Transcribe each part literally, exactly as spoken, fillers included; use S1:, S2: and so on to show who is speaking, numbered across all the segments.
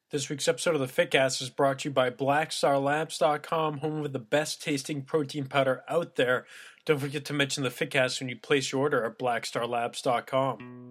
S1: This week's episode of the Fitcast is brought to you by Black Star Labs dot com, home of the best tasting protein powder out there. Don't forget to mention the Fitcast when you place your order at Black Star Labs dot com.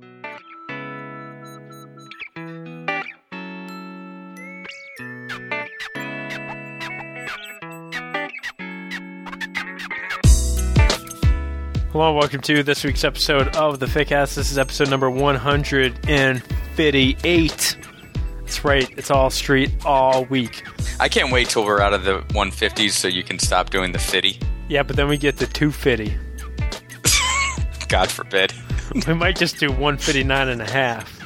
S1: Hello and welcome to this week's episode of the Fitcast. This is episode number one hundred fifty-eight. That's right, it's all street all week.
S2: I can't wait till we're out of the one fifties so you can stop doing the fifty.
S1: Yeah, but then we get to two fifty.
S2: God forbid.
S1: We might just do one fifty-nine and a half.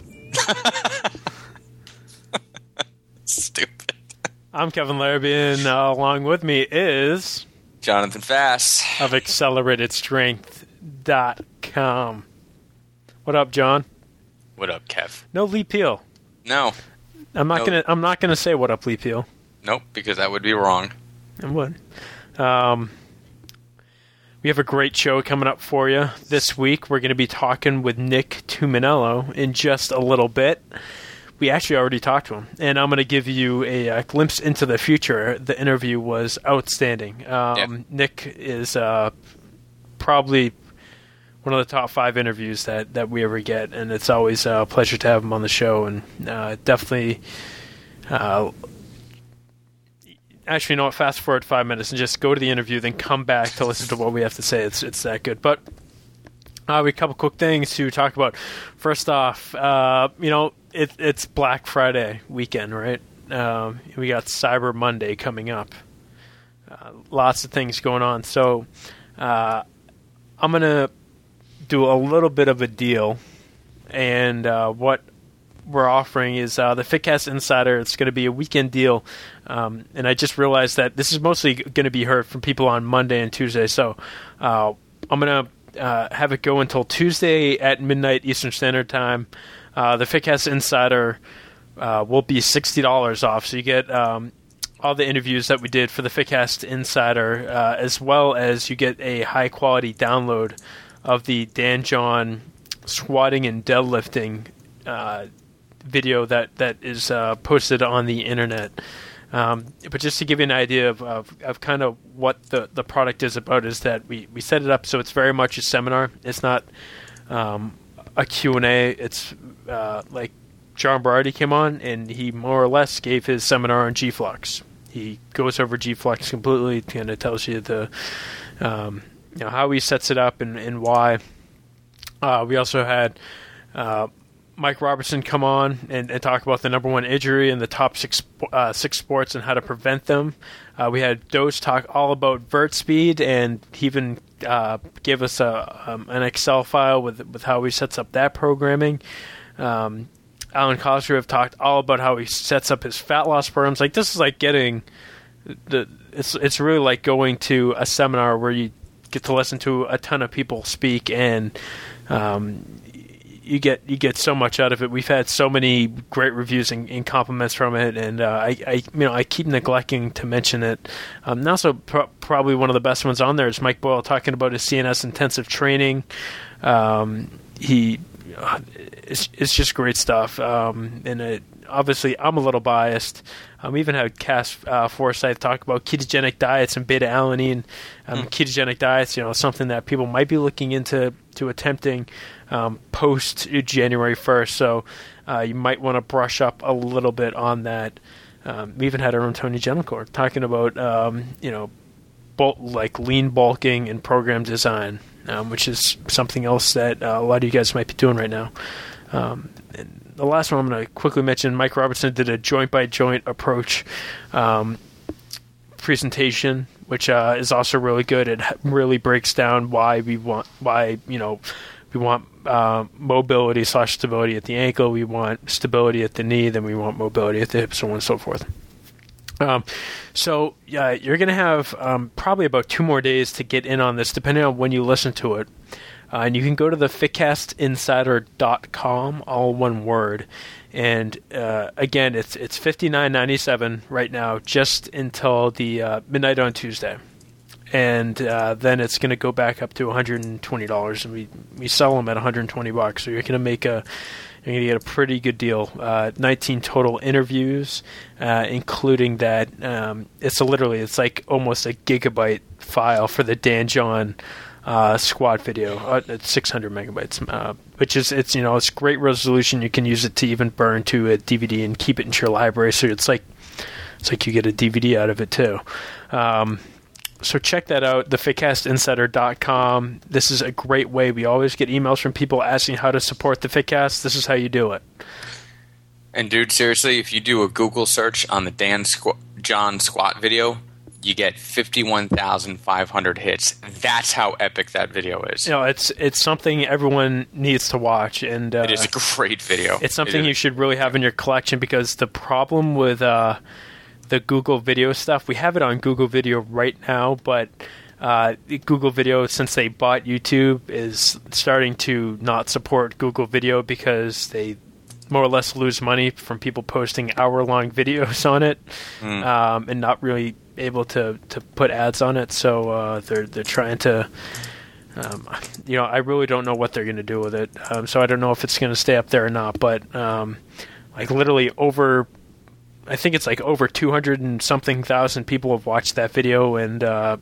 S2: Stupid.
S1: I'm Kevin Larrabee, and uh, along with me is
S2: Jonathan Fass
S1: of accelerated strength dot com. What up, John?
S2: What up, Kev?
S1: No Lee Peel.
S2: No.
S1: I'm not
S2: no.
S1: gonna. I'm not gonna say what up, Lee Peel.
S2: Nope, because that would be wrong.
S1: I would. Um, we have a great show coming up for you this week. We're going to be talking with Nick Tuminello in just a little bit. We actually already talked to him, and I'm going to give you a, a glimpse into the future. The interview was outstanding. Um,
S2: yep.
S1: Nick is uh, probably one of the top five interviews that, that we ever get, and it's always a pleasure to have him on the show, and uh, definitely... Uh, actually, you know what? Fast forward five minutes and just go to the interview, then come back to listen to what we have to say. It's it's that good. But uh, we have a couple quick things to talk about. First off, uh, you know, it, it's Black Friday weekend, right? Um, we got Cyber Monday coming up. Uh, lots of things going on. So uh, I'm going to do a little bit of a deal, and uh, what we're offering is uh, the Fitcast Insider. It's going to be a weekend deal, um, and I just realized that this is mostly going to be heard from people on Monday and Tuesday, so uh, I'm going to uh, have it go until Tuesday at midnight Eastern Standard Time. Uh, the Fitcast Insider uh, will be sixty dollars off, so you get um, all the interviews that we did for the Fitcast Insider, uh, as well as you get a high-quality download of the Dan John squatting and deadlifting uh, video that, that is uh, posted on the internet. Um, but just to give you an idea of, of, of kind of what the, the product is about is that we, we set it up so it's very much a seminar. It's not um, a Q and A. It's uh, like John Berardi came on and he more or less gave his seminar on G-Flux. He goes over G-Flux completely, kind of tells you the... Um, you know, how he sets it up and, and why. Uh, we also had uh, Mike Robertson come on and, and talk about the number one injury and the top six uh, six sports and how to prevent them. Uh, we had Doge talk all about vert speed, and he even uh, gave us a um, an Excel file with with how he sets up that programming. Um, Alan Cosgrove talked all about how he sets up his fat loss programs. Like, this is like getting the it's it's really like going to a seminar where you get to listen to a ton of people speak, and um, you get you get so much out of it. We've had so many great reviews and, and compliments from it, and uh, I, I you know I keep neglecting to mention it. Um, and also, pro- probably one of the best ones on there is Mike Boyle talking about his C N S intensive training. Um, he uh, it's it's just great stuff, um, and it, obviously I'm a little biased. Um, we even had Cass uh, Forsyth talk about ketogenic diets and beta-alanine. Um, mm. Ketogenic diets, you know, something that people might be looking into to attempting um, post January first. So uh, you might want to brush up a little bit on that. Um, we even had our own Tony Gentilcore talking about, um, you know, bulk, like lean bulking and program design, um, which is something else that uh, a lot of you guys might be doing right now. Um, and the last one I'm going to quickly mention, Mike Robertson did a joint-by-joint approach um, presentation, which uh, is also really good. It really breaks down why we want, why, you know, we want uh, mobility slash stability at the ankle, we want stability at the knee, then we want mobility at the hips, so on and so forth. Um, so yeah, you're going to have um, probably about two more days to get in on this, depending on when you listen to it. Uh, and you can go to the Fitcast Insider dot com, all one word. And uh, again, it's it's fifty-nine ninety-seven right now, just until the uh, midnight on Tuesday. And uh, then it's going to go back up to one hundred twenty dollars, and we we sell them at one hundred twenty bucks. So you're going to make a you're going to get a pretty good deal. Uh, nineteen total interviews, uh, including that. Um, it's a, literally, it's like almost a gigabyte file for the Dan John uh, squad video. Uh, it's six hundred megabytes, uh, which is, it's, you know, it's great resolution. You can use it to even burn to a D V D and keep it into your library. So it's like, it's like you get a D V D out of it too. Um, So check that out, the fitcast insider dot com. This is a great way. We always get emails from people asking how to support the Fitcast. This is how you do it.
S2: And dude, seriously, if you do a Google search on the Dan Squ- John squat video, you get fifty-one thousand five hundred hits. That's how epic that video is.
S1: You know, it's it's something everyone needs to watch, and uh,
S2: it is a great video.
S1: It's something
S2: it
S1: you should really have in your collection, because the problem with uh, the Google Video stuff, we have it on Google Video right now, but uh, Google Video, since they bought YouTube, is starting to not support Google Video because they more or less lose money from people posting hour-long videos on it, mm. um, and not really able to, to put ads on it. So uh, they're they're trying to, um, you know, I really don't know what they're going to do with it. Um, so I don't know if it's going to stay up there or not. But um, like literally over. I think it's like over two hundred and something thousand people have watched that video, and uh,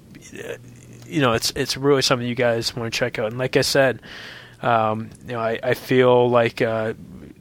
S1: you know, it's it's really something you guys want to check out. And like I said, um, you know, I, I feel like uh,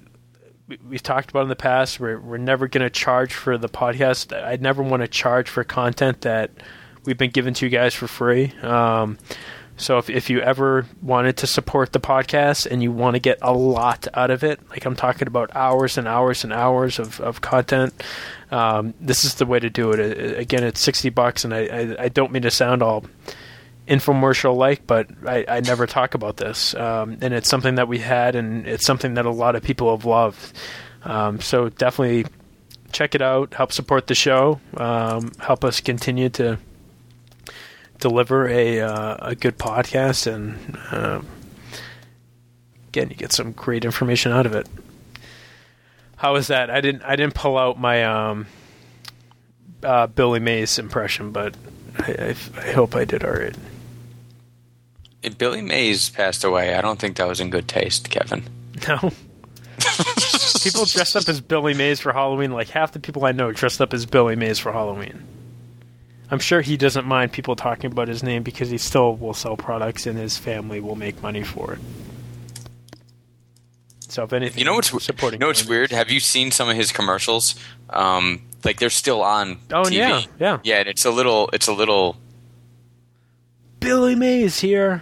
S1: we, we've talked about in the past. We're we're never going to charge for the podcast. I never want to charge for content that we've been given to you guys for free. Um, So if if you ever wanted to support the podcast and you want to get a lot out of it, like I'm talking about hours and hours and hours of, of content, um, this is the way to do it. it again, it's sixty bucks, and I, I, I don't mean to sound all infomercial-like, but I, I never talk about this. Um, and it's something that we had, and it's something that a lot of people have loved. Um, so definitely check it out, help support the show, um, help us continue to deliver a uh, a good podcast, and uh, again, you get some great information out of it. How was that? I didn't I didn't pull out my um, uh, Billy Mays impression, but I, I, I hope I did all right.
S2: If Billy Mays passed away, I don't think that was in good taste, Kevin.
S1: No. People dressed up as Billy Mays for Halloween. Like half the people I know dressed up as Billy Mays for Halloween. I'm sure he doesn't mind people talking about his name because he still will sell products and his family will make money for it. So if anything,
S2: you know what's
S1: supporting.
S2: You know what's weird? Have you seen some of his commercials? Um, like they're still on
S1: oh,
S2: T V.
S1: yeah, yeah,
S2: yeah. And it's a little, it's a little.
S1: Billy Mays here.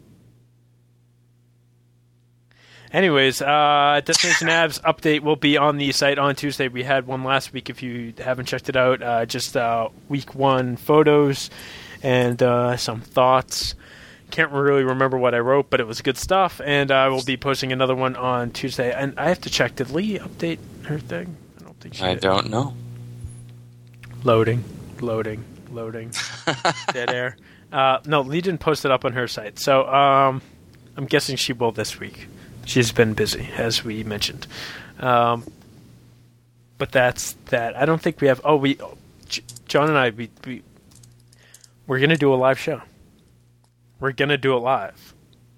S1: Anyways, uh, Destination Abs update will be on the site on Tuesday. We had one last week. If you haven't checked it out, uh, just uh, week one photos and uh, some thoughts. Can't really remember what I wrote, but it was good stuff. And I will be posting another one on Tuesday. And I have to check. Did Lee update her thing? I don't think she
S2: I
S1: did.
S2: don't know.
S1: Loading, loading, loading. Dead air. Uh, no, Lee didn't post it up on her site. So um, I'm guessing she will this week. She's been busy, as we mentioned. Um, but that's that. I don't think we have... Oh, we... J- John and I, we, we, we're going to do a live show. We're going to do it live.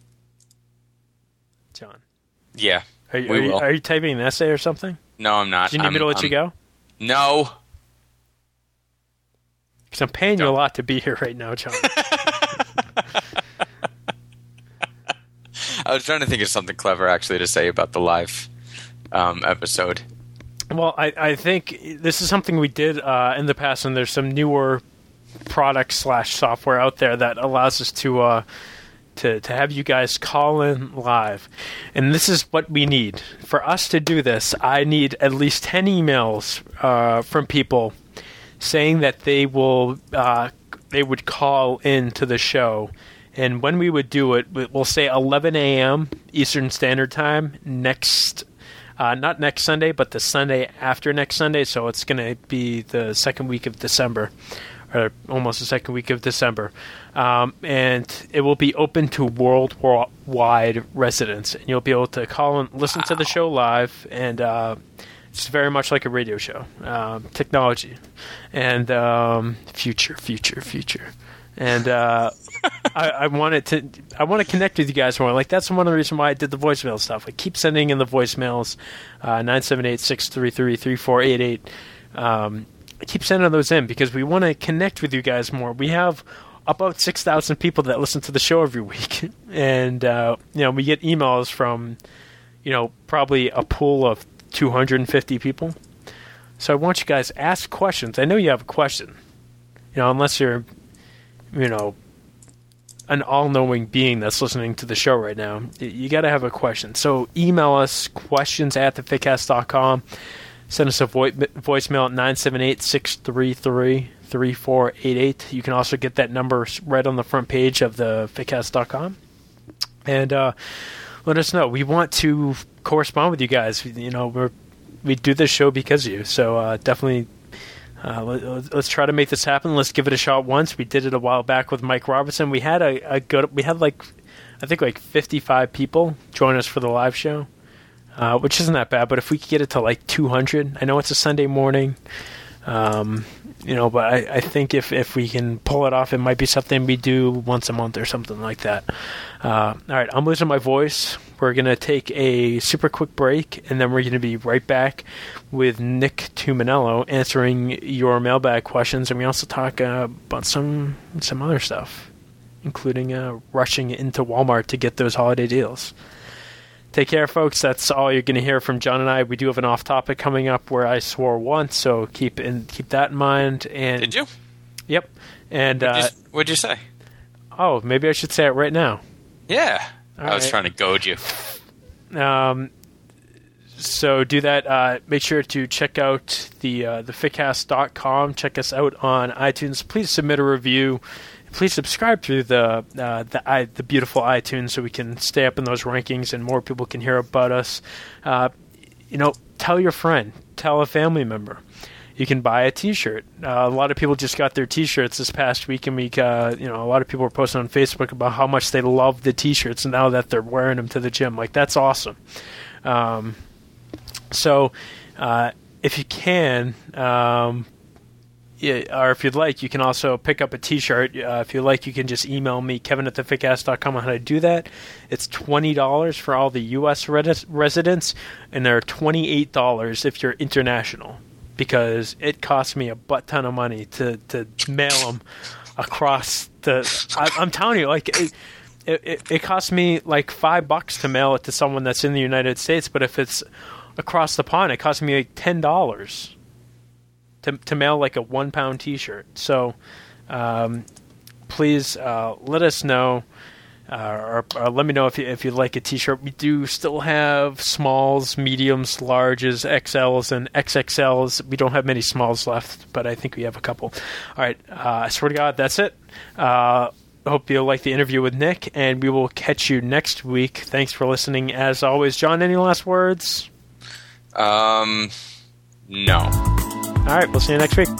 S1: John.
S2: Yeah,
S1: Are you,
S2: we
S1: are you,
S2: will.
S1: are you typing an essay or something?
S2: No, I'm not.
S1: Do you need
S2: I'm,
S1: me to let
S2: I'm,
S1: you go?
S2: No.
S1: Because I'm paying
S2: Don't.
S1: you a lot to be here right now, John.
S2: I was trying to think of something clever, actually, to say about the live um, episode.
S1: Well, I, I think this is something we did uh, in the past, and there's some newer product slash software out there that allows us to uh, to to have you guys call in live. And this is what we need. For us to do this, I need at least ten emails uh, from people saying that they will uh, they would call in to the show. And when we would do it, we'll say eleven a.m. Eastern Standard Time next, uh, not next Sunday, but the Sunday after next Sunday. So it's going to be the second week of December, or almost the second week of December. Um, and it will be open to worldwide residents. And you'll be able to call and listen to the show live. And uh, it's very much like a radio show. Um, technology. And um, future, future, future. And uh, I, I wanted to, I want to connect with you guys more. Like that's one of the reasons why I did the voicemail stuff. Like keep sending in the voicemails, uh, nine seven eight, six three three, three four eight eight. Um, keep sending those in because we want to connect with you guys more. We have about six thousand people that listen to the show every week. And, uh, you know, we get emails from, you know, probably a pool of two hundred fifty people. So I want you guys to ask questions. I know you have a question, you know, unless you're, you know, an all-knowing being that's listening to the show right now. You got to have a question. So email us questions at the fitcast dot com. Send us a vo- voicemail at nine seven eight, six three three, three four eight eight. You can also get that number right on the front page of the fitcast dot com. And uh, let us know. We want to correspond with you guys. You know, we're we do this show because of you. So uh, definitely uh, let, let's try to make this happen. Let's give it a shot once. We did it a while back with Mike Robertson. We had a, a good. We had like I think like fifty-five people join us for the live show. Uh, which isn't that bad, but if we could get it to like two hundred, I know it's a Sunday morning, um, you know, but I, I think if, if we can pull it off, it might be something we do once a month or something like that. Uh, all right, I'm losing my voice. We're going to take a super quick break, and then we're going to be right back with Nick Tuminello answering your mailbag questions, and we also talk uh, about some some other stuff, including uh, rushing into Walmart to get those holiday deals. Take care, folks. That's all you're going to hear from John and I. We do have an off-topic coming up where I swore once, so keep in, keep that in mind. And
S2: did you?
S1: Yep. And
S2: what'd,
S1: uh,
S2: you, what'd you say?
S1: Oh, maybe I should say it right now.
S2: Yeah,
S1: all
S2: I was
S1: right.
S2: trying to goad you.
S1: Um. So do that. Uh, make sure to check out the uh, the fitcast dot com. Check us out on iTunes. Please submit a review. Please subscribe through the uh, the i the beautiful iTunes so we can stay up in those rankings and more people can hear about us. Uh, you know, tell your friend, tell a family member. You can buy a T-shirt. Uh, a lot of people just got their T-shirts this past week, and we, uh, you know, a lot of people were posting on Facebook about how much they love the T-shirts and now that they're wearing them to the gym. Like that's awesome. Um, so, uh, if you can. Um, Yeah, or if you'd like, you can also pick up a T-shirt. Uh, if you like, you can just email me, Kevin at the fitcast dot com, on how to do that. It's twenty dollars for all the U S res- residents, and they're twenty-eight dollars if you're international, because it costs me a butt ton of money to, to mail them across the... I, I'm telling you, like... It, it, it costs me like five bucks to mail it to someone that's in the United States, but if it's across the pond, it costs me like ten dollars. To, to mail like a one pound T-shirt. So um, please uh, let us know, uh, or, or let me know if you if you like a T-shirt. We do still have smalls, mediums, larges, X Ls, and X X Ls. We don't have many smalls left, but I think we have a couple. All right, uh, I swear to God, that's it. Uh, hope you'll like the interview with Nick, and we will catch you next week. Thanks for listening, as always. John, any last words?
S2: Um, no.
S1: All right, we'll see you next week.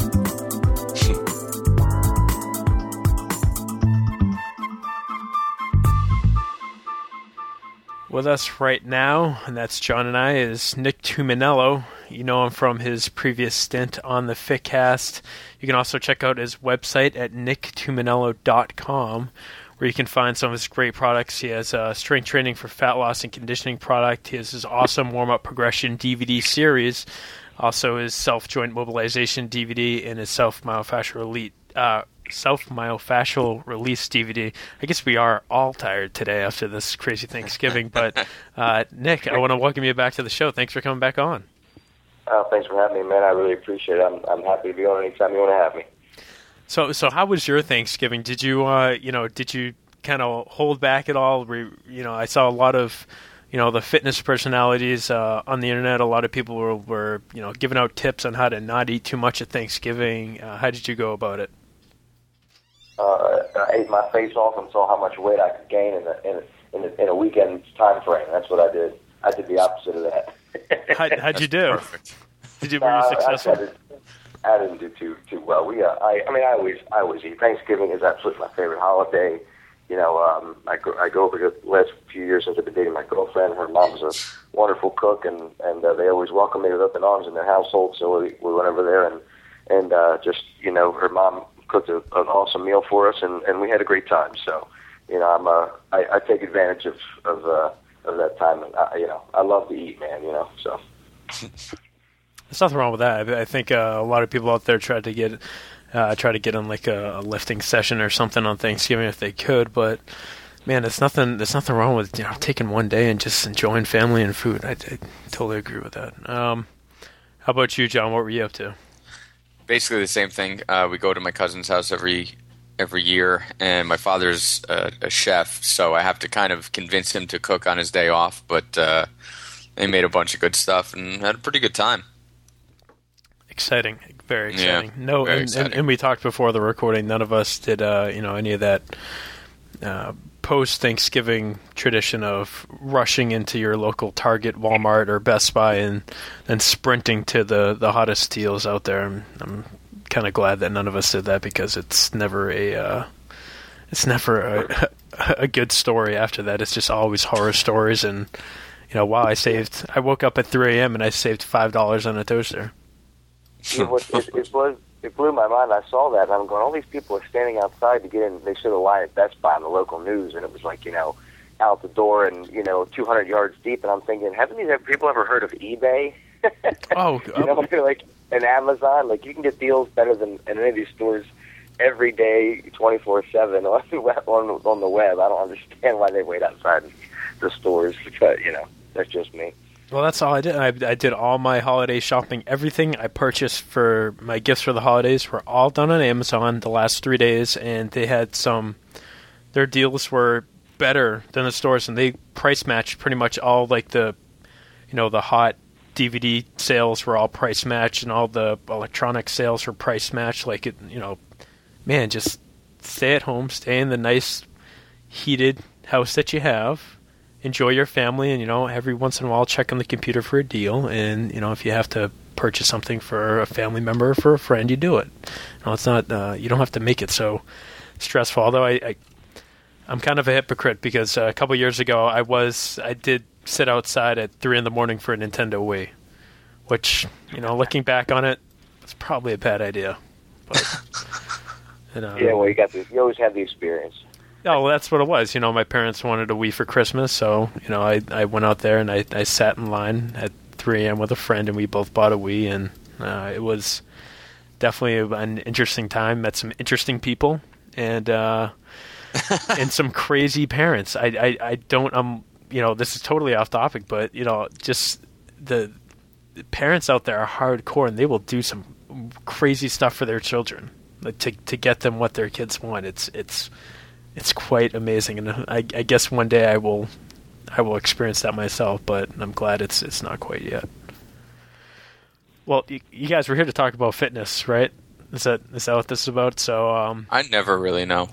S1: With us right now, and that's John and I, is Nick Tuminello. You know him from his previous stint on the Fitcast. You can also check out his website at nick tuminello dot com, where you can find some of his great products. He has a strength training for fat loss and conditioning product. He has his awesome warm-up progression D V D series. Also, his self-joint mobilization D V D and his self-myofascial elite, uh, self-myofascial release D V D. I guess we are all tired today after this crazy Thanksgiving. But uh, Nick, I want to welcome you back to the show. Thanks for coming back on.
S3: Oh, thanks for having me, man. I really appreciate it. I'm I'm happy to be on anytime you want to have me.
S1: So, so how was your Thanksgiving? Did you, uh, you know, did you kind of hold back at all? Were, you know, I saw a lot of. You know, the fitness personalities uh, on the internet, a lot of people were, were, you know, giving out tips on how to not eat too much at Thanksgiving. Uh, how did you go about it?
S3: Uh, I ate my face off and saw how much weight I could gain in a, in a, in a, in a weekend's time frame. That's what I did. I did the opposite of that.
S1: how, how'd you do?
S2: Perfect.
S1: Did you, were you successful?
S3: I, I, did, I didn't do too too well. We, uh, I, I mean, I always I always eat. Thanksgiving is absolutely my favorite holiday. You know, um, I go, I go over the last few years since I've been dating my girlfriend. Her mom's a wonderful cook, and and uh, they always welcome me with open arms in their household. So we, we went over there, and and uh, just you know, her mom cooked a, an awesome meal for us, and, and we had a great time. So, you know, I'm uh, I, I take advantage of of, uh, of that time, and I, you know, I love to eat, man. You know, so.
S1: There's nothing wrong with that. I think uh, a lot of people out there try to get uh, try to get on like a, a lifting session or something on Thanksgiving if they could, but man, it's nothing. There's nothing wrong with, you know, taking one day and just enjoying family and food. I, I totally agree with that. Um, how about you, John? What were you up to?
S2: Basically the same thing. Uh, we go to my cousin's house every every year, and my father's a, a chef, so I have to kind of convince him to cook on his day off. But uh, they made a bunch of good stuff and had a pretty good time. Exciting,
S1: very exciting.
S2: Yeah,
S1: no,
S2: very
S1: and,
S2: exciting.
S1: And, and we talked before the recording. None of us did, uh, you know, any of that uh, post Thanksgiving tradition of rushing into your local Target, Walmart, or Best Buy and then sprinting to the, the hottest deals out there. I'm, I'm kind of glad that none of us did that, because it's never a uh, it's never a, a good story after that. It's just always horror stories. And you know, wow, I saved. I woke up at three a.m. and I saved five dollars on a toaster.
S3: It, was, it, it was it blew my mind. I saw that, and I'm going, all these people are standing outside to get in. They showed a line at Best Buy on the local news, and it was like, you know, out the door and, you know, two hundred yards deep. And I'm thinking, haven't these people ever heard of eBay?
S1: Oh,
S3: you know, like an Amazon. Like, you can get deals better than in any of these stores every day, twenty-four seven on the web. On, on the web. I don't understand why they wait outside the stores, but, you know, that's just me.
S1: Well, that's all I did. I, I did all my holiday shopping. Everything I purchased for my gifts for the holidays were all done on Amazon the last three days, and they had some. Their deals were better than the stores, and they price matched pretty much all, like the, you know, the hot D V D sales were all price matched, and all the electronic sales were price matched. Like, it, you know, man, just stay at home, stay in the nice heated house that you have. Enjoy your family, and, you know, every once in a while check on the computer for a deal. And, you know, if you have to purchase something for a family member or for a friend, you do it. You know, it's not, uh, you don't have to make it so stressful. Although I, I I'm kind of a hypocrite, because uh, a couple years ago I was, I did sit outside at three in the morning for a Nintendo Wii, which, you know, looking back on it, it's probably a bad idea. But, you know,
S3: yeah, well, you got the, you always have the experience.
S1: Oh, well, that's what it was. You know, my parents wanted a Wii for Christmas, so, you know, I, I went out there and I, I sat in line at three a.m. with a friend, and we both bought a Wii, and uh, it was definitely an interesting time. Met some interesting people, and uh, and some crazy parents. I, I, I don't, um, you know, this is totally off topic, but, you know, just the, the parents out there are hardcore, and they will do some crazy stuff for their children, like to to get them what their kids want. It's it's It's quite amazing, and I, I guess one day I will, I will experience that myself. But I'm glad it's it's not quite yet. Well, you, you guys were here to talk about fitness, right? Is that is that what this is about? So um,
S2: I never really know.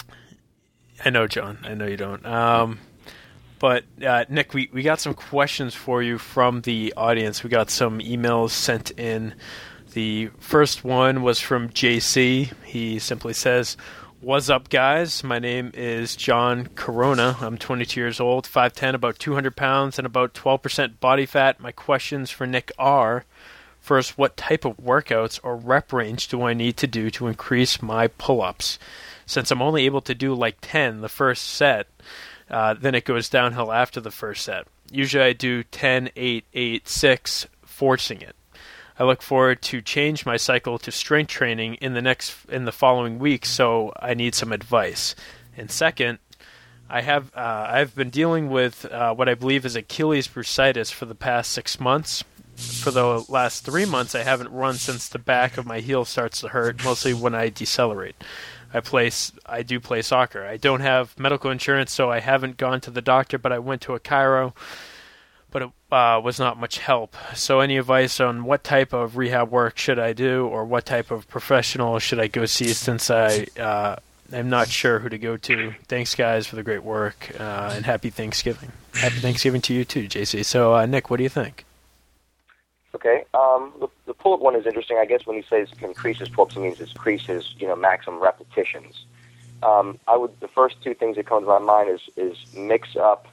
S1: I know, John. I know you don't. Um, but uh, Nick, we, we got some questions for you from the audience. We got some emails sent in. The first one was from J C. He simply says, "What's up, guys? My name is John Corona. I'm twenty-two years old, five ten, about two hundred pounds, and about twelve percent body fat. My questions for Nick are, first, what type of workouts or rep range do I need to do to increase my pull-ups? Since I'm only able to do like ten the first set, uh, then it goes downhill after the first set. Usually I do ten, eight, eight, six, forcing it. I look forward to change my cycle to strength training in the next in the following week, so I need some advice. And second, I have uh, I've been dealing with uh, what I believe is Achilles bursitis for the past six months. For the last three months, I haven't run since the back of my heel starts to hurt, mostly when I decelerate. I play I do play soccer. I don't have medical insurance, so I haven't gone to the doctor, but I went to a chiro. But it uh, was not much help. So any advice on what type of rehab work should I do, or what type of professional should I go see, since I, uh, I'm not sure who to go to. Thanks, guys, for the great work, uh, and happy Thanksgiving. Happy Thanksgiving to you too, J C. So, uh, Nick, what do you think?
S3: Okay, um, the, the pull-up one is interesting. I guess when he says increases pull-ups, it means it increases, you know, maximum repetitions. Um, I would the first two things that come to my mind is is mix up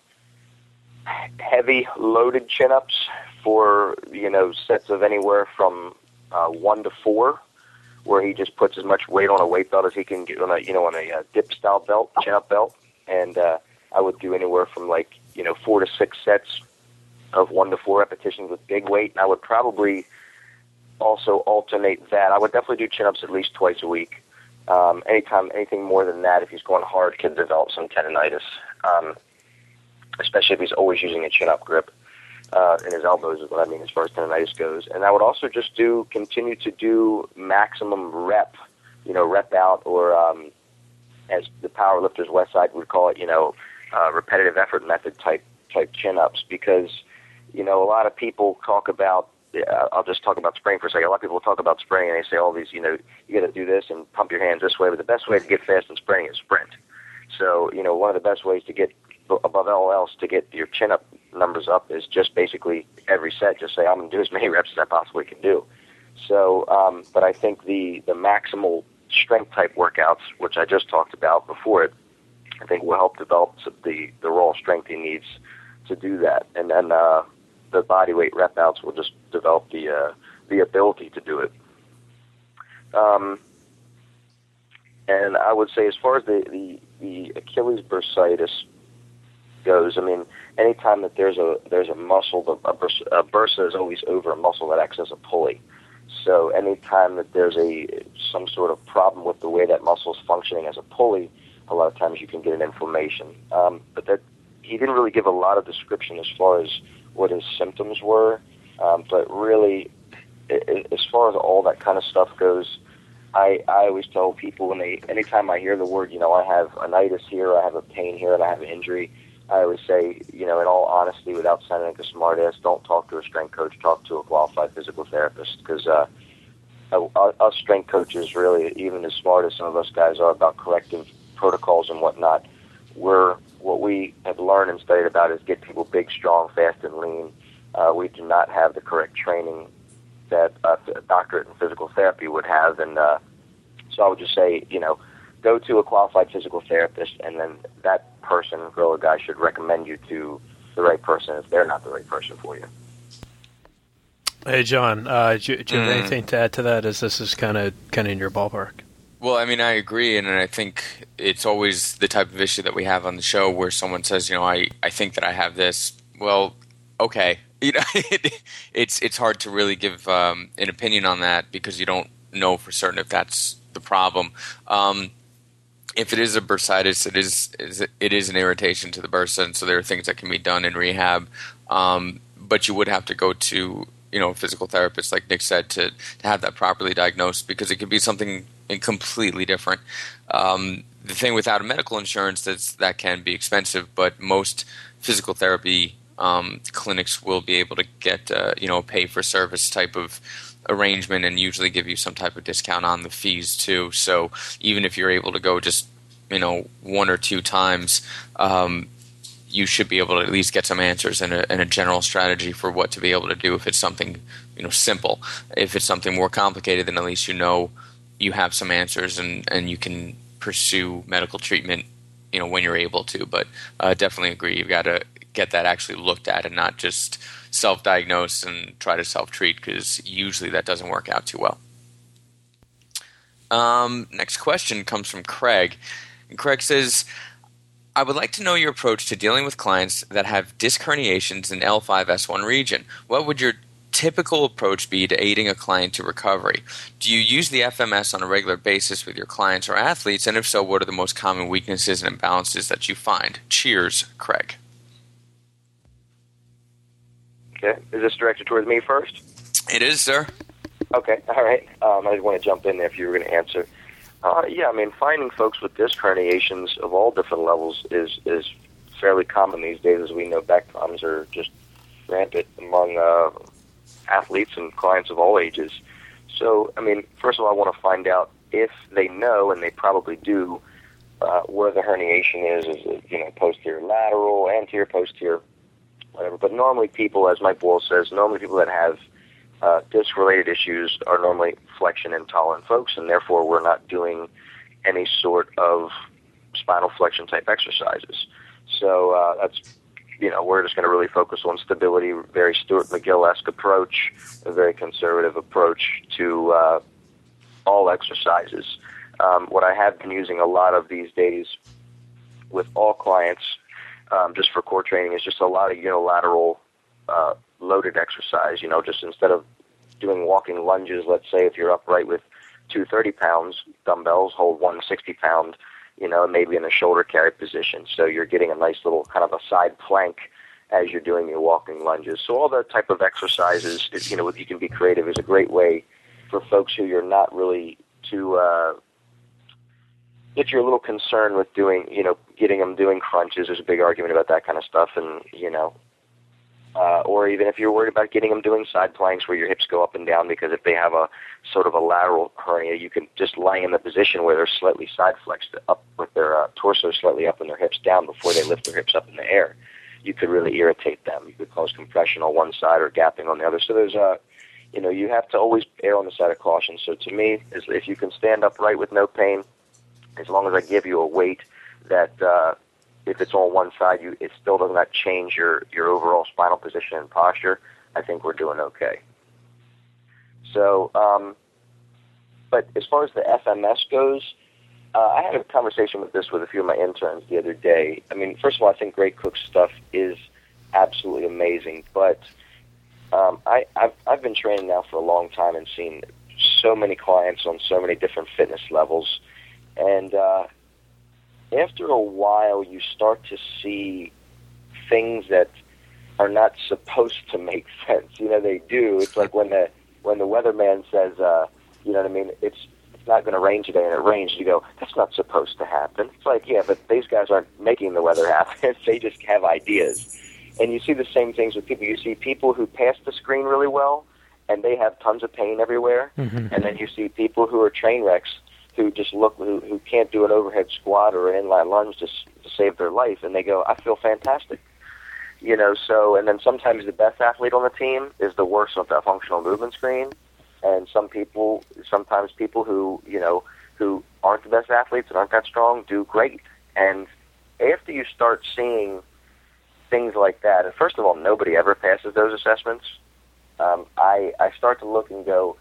S3: heavy loaded chin-ups for, you know, sets of anywhere from uh, one to four, where he just puts as much weight on a weight belt as he can get on a, you know, on a uh, dip style belt, chin up belt. And uh, I would do anywhere from like, you know, four to six sets of one to four repetitions with big weight. And I would probably also alternate that. I would definitely do chin ups at least twice a week. Um, anytime, anything more than that, if he's going hard, could develop some tendonitis, um, especially if he's always using a chin up grip. Uh, in his elbows is what I mean as far as tendonitis goes. And I would also just do, continue to do maximum rep, you know, rep out, or um, as the power lifters West Side would call it, you know, uh, repetitive effort method type, type chin-ups, because, you know, a lot of people talk about, uh, I'll just talk about spring for a second. A lot of people talk about spring and they say all these, you know, you got to do this and pump your hands this way, but the best way to get fast in spring is sprint. So, you know, one of the best ways to get, above all else, to get your chin-up numbers up is just basically every set, just say, I'm going to do as many reps as I possibly can do. So, um, but I think the, the maximal strength type workouts, which I just talked about before it, I think will help develop the, the raw strength he needs to do that. And then uh, the body weight rep outs will just develop the, uh, the ability to do it. Um, and I would say as far as the, the, the Achilles bursitis goes, I mean, anytime that there's a there's a muscle, a, bursa, a bursa is always over a muscle that acts as a pulley. So anytime that there's a some sort of problem with the way that muscle is functioning as a pulley, a lot of times you can get an inflammation. Um, but that he didn't really give a lot of description as far as what his symptoms were. Um, but really, it, as far as all that kind of stuff goes, I, I always tell people when they anytime I hear the word, you know, I have an itis here, I have a pain here, and I have an injury, I always say, you know, in all honesty, without sounding like a smart ass, don't talk to a strength coach, talk to a qualified physical therapist, because uh, us strength coaches, really, even as smart as some of us guys are about corrective protocols and whatnot, we're, what we have learned and studied about is get people big, strong, fast, and lean. Uh, we do not have the correct training that a doctorate in physical therapy would have, and uh, so I would just say, you know, go to a qualified physical therapist, and then that person, girl or guy, should recommend you to the right person if they're not the right person for you.
S1: Hey, John, uh, do, you, do you have
S2: mm.
S1: anything to add to that, as this is kind of kind of in your ballpark?
S2: Well, I mean, I agree, and I think it's always the type of issue that we have on the show where someone says, you know, I, I think that I have this. Well, okay. You know, it's it's hard to really give um, an opinion on that because you don't know for certain if that's the problem. Um, If it is a bursitis, it is it is an irritation to the bursa, and so there are things that can be done in rehab. Um, but you would have to go to you know a physical therapist, like Nick said, to, to have that properly diagnosed, because it could be something completely different. Um, the thing without a medical insurance, that's that can be expensive, but most physical therapy um, clinics will be able to get uh, you know a pay for service type of arrangement, and usually give you some type of discount on the fees too. So even if you're able to go just you know one or two times, um, you should be able to at least get some answers and a, and a general strategy for what to be able to do if it's something you know simple. If it's something more complicated, then at least you know you have some answers, and, and you can pursue medical treatment you know when you're able to. But uh, definitely agree, you've got to get that actually looked at and not just self-diagnose and try to self-treat, because usually that doesn't work out too well. Um, next question comes from Craig. And Craig says, I would like to know your approach to dealing with clients that have disc herniations in L five S one region. What would your typical approach be to aiding a client to recovery? Do you use the F M S on a regular basis with your clients or athletes? And if so, what are the most common weaknesses and imbalances that you find? Cheers, Craig.
S3: Okay. Is this directed towards me first?
S2: It is, sir.
S3: Okay. All right. Um, I just want to jump in there if you were going to answer. Uh, yeah, I mean, finding folks with disc herniations of all different levels is, is fairly common these days. As we know, back problems are just rampant among uh, athletes and clients of all ages. So, I mean, first of all, I want to find out if they know, and they probably do, uh, where the herniation is. Is it, you know, posterior lateral, anterior, posterior, whatever. But normally people, as Mike Boyle says, normally people that have uh, disc-related issues are normally flexion-intolerant folks, and therefore we're not doing any sort of spinal flexion-type exercises. So uh, that's, you know, we're just going to really focus on stability, very Stuart McGill-esque approach, a very conservative approach to uh, all exercises. Um, what I have been using a lot of these days with all clients, um, just for core training, is just a lot of unilateral uh, loaded exercise. You know, just instead of doing walking lunges, let's say if you're upright with two thirty pounds dumbbells, hold one sixty pound, you know, maybe in a shoulder carry position. So you're getting a nice little kind of a side plank as you're doing your walking lunges. So all that type of exercises, is, you know, you can be creative, is a great way for folks who you're not really too, uh, if you're a little concerned with doing, you know, getting them doing crunches. There's a big argument about that kind of stuff, and, you know, uh, or even if you're worried about getting them doing side planks where your hips go up and down, because if they have a sort of a lateral hernia, you can just lay in the position where they're slightly side flexed up with their uh, torso slightly up and their hips down before they lift their hips up in the air. You could really irritate them. You could cause compression on one side or gapping on the other. So there's a, you know, you have to always err on the side of caution. So to me, is if you can stand upright with no pain, as long as I give you a weight that uh, if it's on one side, you it still does not change your, your overall spinal position and posture, I think we're doing okay. So, um, but as far as the F M S goes, Uh, I had a conversation with this with a few of my interns the other day. I mean, first of all, I think Gray Cook's stuff is absolutely amazing, but um, I, I've, I've been training now for a long time and seen so many clients on so many different fitness levels, and uh, after a while, you start to see things that are not supposed to make sense. You know, they do. It's like when the when the weatherman says, uh, you know what I mean, it's it's not going to rain today, and it rains. You go, that's not supposed to happen. It's like, yeah, but these guys aren't making the weather happen. They just have ideas. And you see the same things with people. You see people who pass the screen really well, and they have tons of pain everywhere. Mm-hmm. And then you see people who are train wrecks who just look, who, who can't do an overhead squat or an inline lunge to, to save their life, and they go, I feel fantastic. You know, so, and then sometimes the best athlete on the team is the worst of that functional movement screen. And some people, sometimes people who, you know, who aren't the best athletes and aren't that strong do great. And after you start seeing things like that, and first of all, nobody ever passes those assessments, um, I, I start to look and go,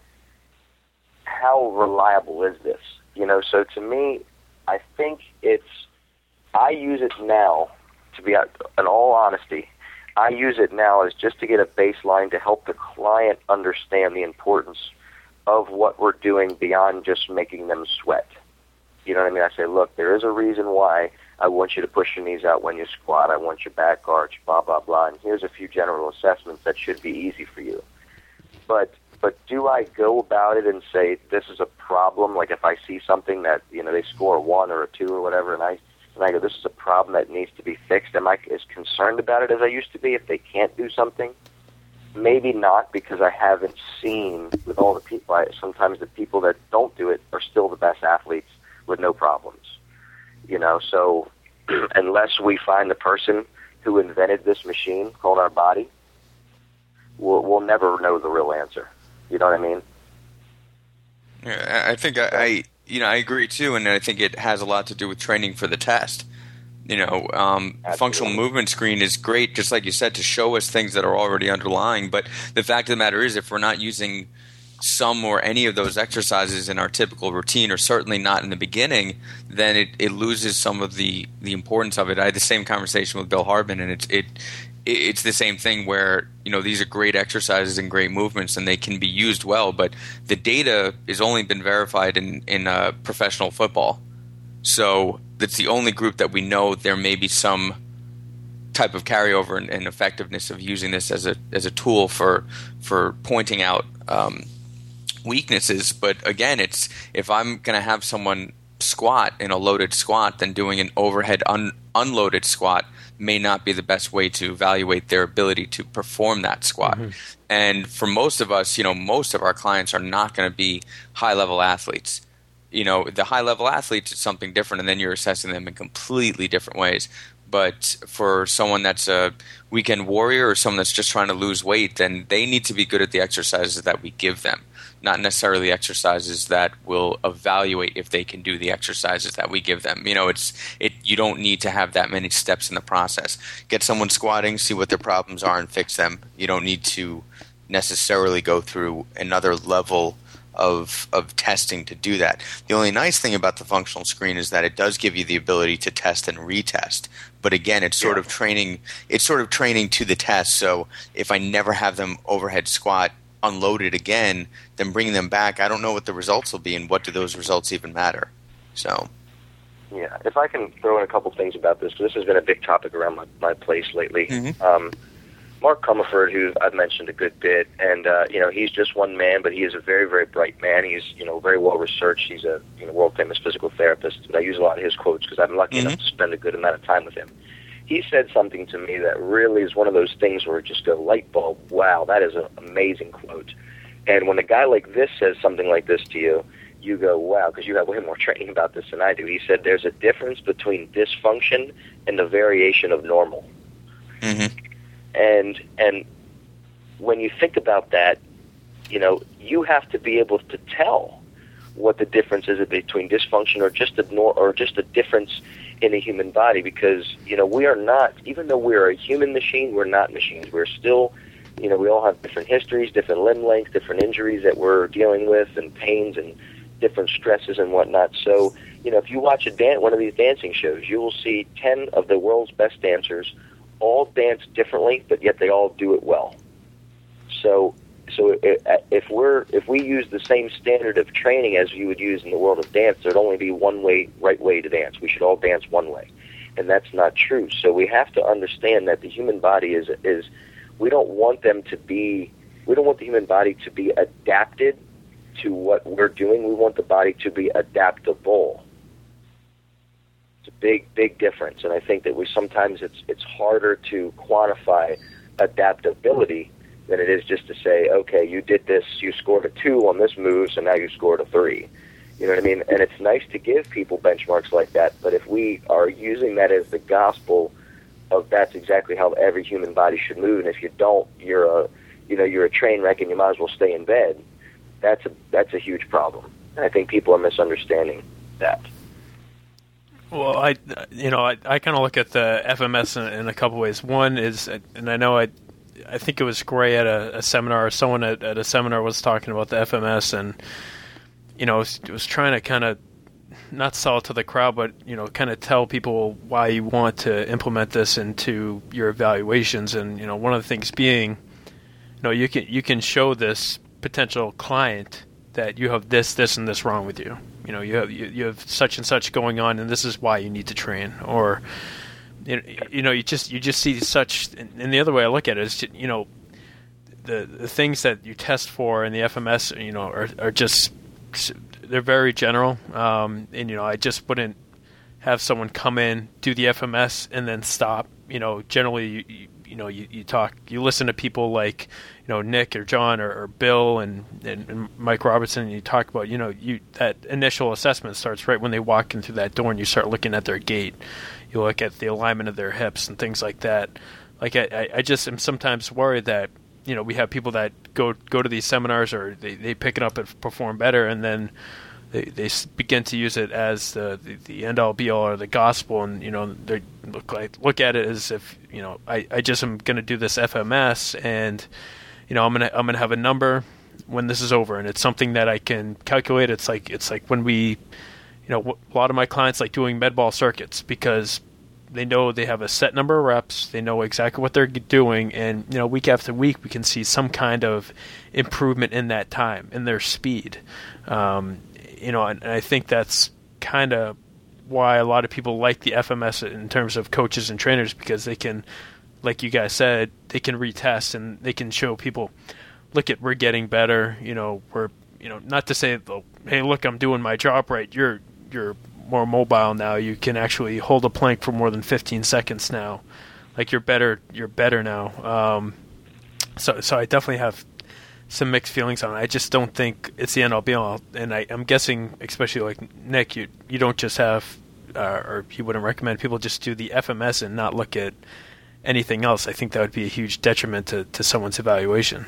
S3: how reliable is this? You know, so to me, I think it's, I use it now, to be out, in all honesty, I use it now as just to get a baseline to help the client understand the importance of what we're doing beyond just making them sweat. You know what I mean? I say, look, there is a reason why I want you to push your knees out when you squat. I want your back arch, blah, blah, blah. And here's a few general assessments that should be easy for you. But but do I go about it and say, this is a problem? Like if I see something that, you know, they score a one or a two or whatever, and I And I go, this is a problem that needs to be fixed. Am I as concerned about it as I used to be if they can't do something? Maybe not, because I haven't seen with all the people. I, sometimes the people that don't do it are still the best athletes with no problems. You know, so unless we find the person who invented this machine called our body, we'll, we'll never know the real answer. You know what I mean?
S2: Yeah, I think I... I... You know, I agree too, and I think it has a lot to do with training for the test. You know, um, functional movement screen is great, just like you said, to show us things that are already underlying. But the fact of the matter is, if we're not using some or any of those exercises in our typical routine, or certainly not in the beginning, then it, it loses some of the, the importance of it. I had the same conversation with Bill Harbin, and it's it it's the same thing where, you know, these are great exercises and great movements, and they can be used well, but the data has only been verified in, in uh, professional football. So that's the only group that we know there may be some type of carryover and, and effectiveness of using this as a as a tool for for pointing out um, weaknesses. But again, it's if I'm going to have someone squat in a loaded squat, then doing an overhead un, unloaded squat may not be the best way to evaluate their ability to perform that squat. Mm-hmm. And for most of us, you know, most of our clients are not going to be high-level athletes. You know, the high-level athletes is something different, and then you're assessing them in completely different ways. But for someone that's a weekend warrior or someone that's just trying to lose weight, then they need to be good at the exercises that we give them, not necessarily exercises that will evaluate if they can do the exercises that we give them. You know, it's it. You don't need to have that many steps in the process. Get someone squatting, see what their problems are, and fix them. You don't need to necessarily go through another level of of testing to do that. The only nice thing about the functional screen is that it does give you the ability to test and retest. But again, it's sort
S3: Yeah.
S2: of training. It's sort of training to the test. So if I never have them overhead squat unloaded again, then bringing them back, I don't know what the results will be, and what do those results even matter? So,
S3: Yeah, if I can throw in a couple things about this, 'cause this has been a big topic around my, my place lately.
S2: Mhm.
S3: Um, Mark Comerford, who I've mentioned a good bit, and uh, you know, he's just one man, but he is a very, very bright man. He's you know very well researched. He's a you know world famous physical therapist, and I use a lot of his quotes because I'm lucky
S2: Mhm.
S3: enough to spend a good amount of time with him. He said something to me that really is one of those things where it just goes light bulb. Wow, that is an amazing quote. And when a guy like this says something like this to you, you go, wow, because you have way more training about this than I do. He said there's a difference between dysfunction and the variation of normal.
S2: mm-hmm.
S3: And and when you think about that, you know, you have to be able to tell what the difference is between dysfunction or just a nor- or just a difference in a human body, because you know we are not, even though we are a human machine, we're not machines. We're still, you know, we all have different histories, different limb lengths, different injuries that we're dealing with, and pains and different stresses and whatnot. So, you know, if you watch a dan- one of these dancing shows, you will see ten of the world's best dancers all dance differently, but yet they all do it well. So, so if we're if we use the same standard of training as you would use in the world of dance, there'd only be one way, right way to dance. We should all dance one way, and that's not true. So we have to understand that the human body is is we don't want them to be we don't want the human body to be adapted to what we're doing. We want the body to be adaptable. It's a big, big difference, and I think that we sometimes it's it's harder to quantify adaptability than it is just to say, okay, you did this, you scored a two on this move, so now you scored a three. You know what I mean? And it's nice to give people benchmarks like that, but if we are using that as the gospel of that's exactly how every human body should move, and if you don't, you're a, you know, you're a train wreck and you might as well stay in bed. That's a that's a huge problem, and I think people are misunderstanding that.
S1: Well, I, you know, I, I kind of look at the F M S in, in a couple ways. One is, and I know I, I think it was Gray at a, a seminar, or someone at, at a seminar was talking about the F M S, and you know, was, was trying to kind of not sell it to the crowd, but you know, kind of tell people why you want to implement this into your evaluations. And you know, one of the things being, you know, you can you can show this potential client that you have this, this, and this wrong with you. You know, you have you, you have such and such going on, and this is why you need to train. Or, you know, you know, you just you just see such. And the other way I look at it is, you know, the the things that you test for in the F M S, you know, are are just they're very general. Um, and you know, I just wouldn't have someone come in, do the F M S, and then stop. You know, generally, you, you, you know, you, you talk, you listen to people like, you know, Nick or John or, or Bill and, and, and Mike Robertson, and you talk about, you know, you that initial assessment starts right when they walk in through that door, and you start looking at their gait. You look at the alignment of their hips and things like that. Like, I, I just am sometimes worried that, you know, we have people that go go to these seminars, or they, they pick it up and perform better, and then they they begin to use it as the, the, the end all be all or the gospel, and you know they look like look at it as if, you know, I, I just am going to do this F M S, and you know I'm gonna I'm gonna have a number when this is over, and it's something that I can calculate. It's like it's like when we, you know, a lot of my clients like doing med ball circuits because they know they have a set number of reps, they know exactly what they're doing, and you know week after week we can see some kind of improvement in that time, in their speed. Um, you know, and, and I think that's kind of why a lot of people like the F M S in terms of coaches and trainers, because they can, like you guys said, they can retest and they can show people, look at, we're getting better. You know, we're, you know, not to say, hey, look, I'm doing my job right. You're you're more mobile now. You can actually hold a plank for more than fifteen seconds now. Like you're better. You're better now. Um, so so I definitely have some mixed feelings on it. I just don't think it's the end all be all. And I, I'm guessing, especially like Nick, you you don't just have, uh, or you wouldn't recommend people just do the F M S and not look at anything else. I think that would be a huge detriment to, to someone's evaluation.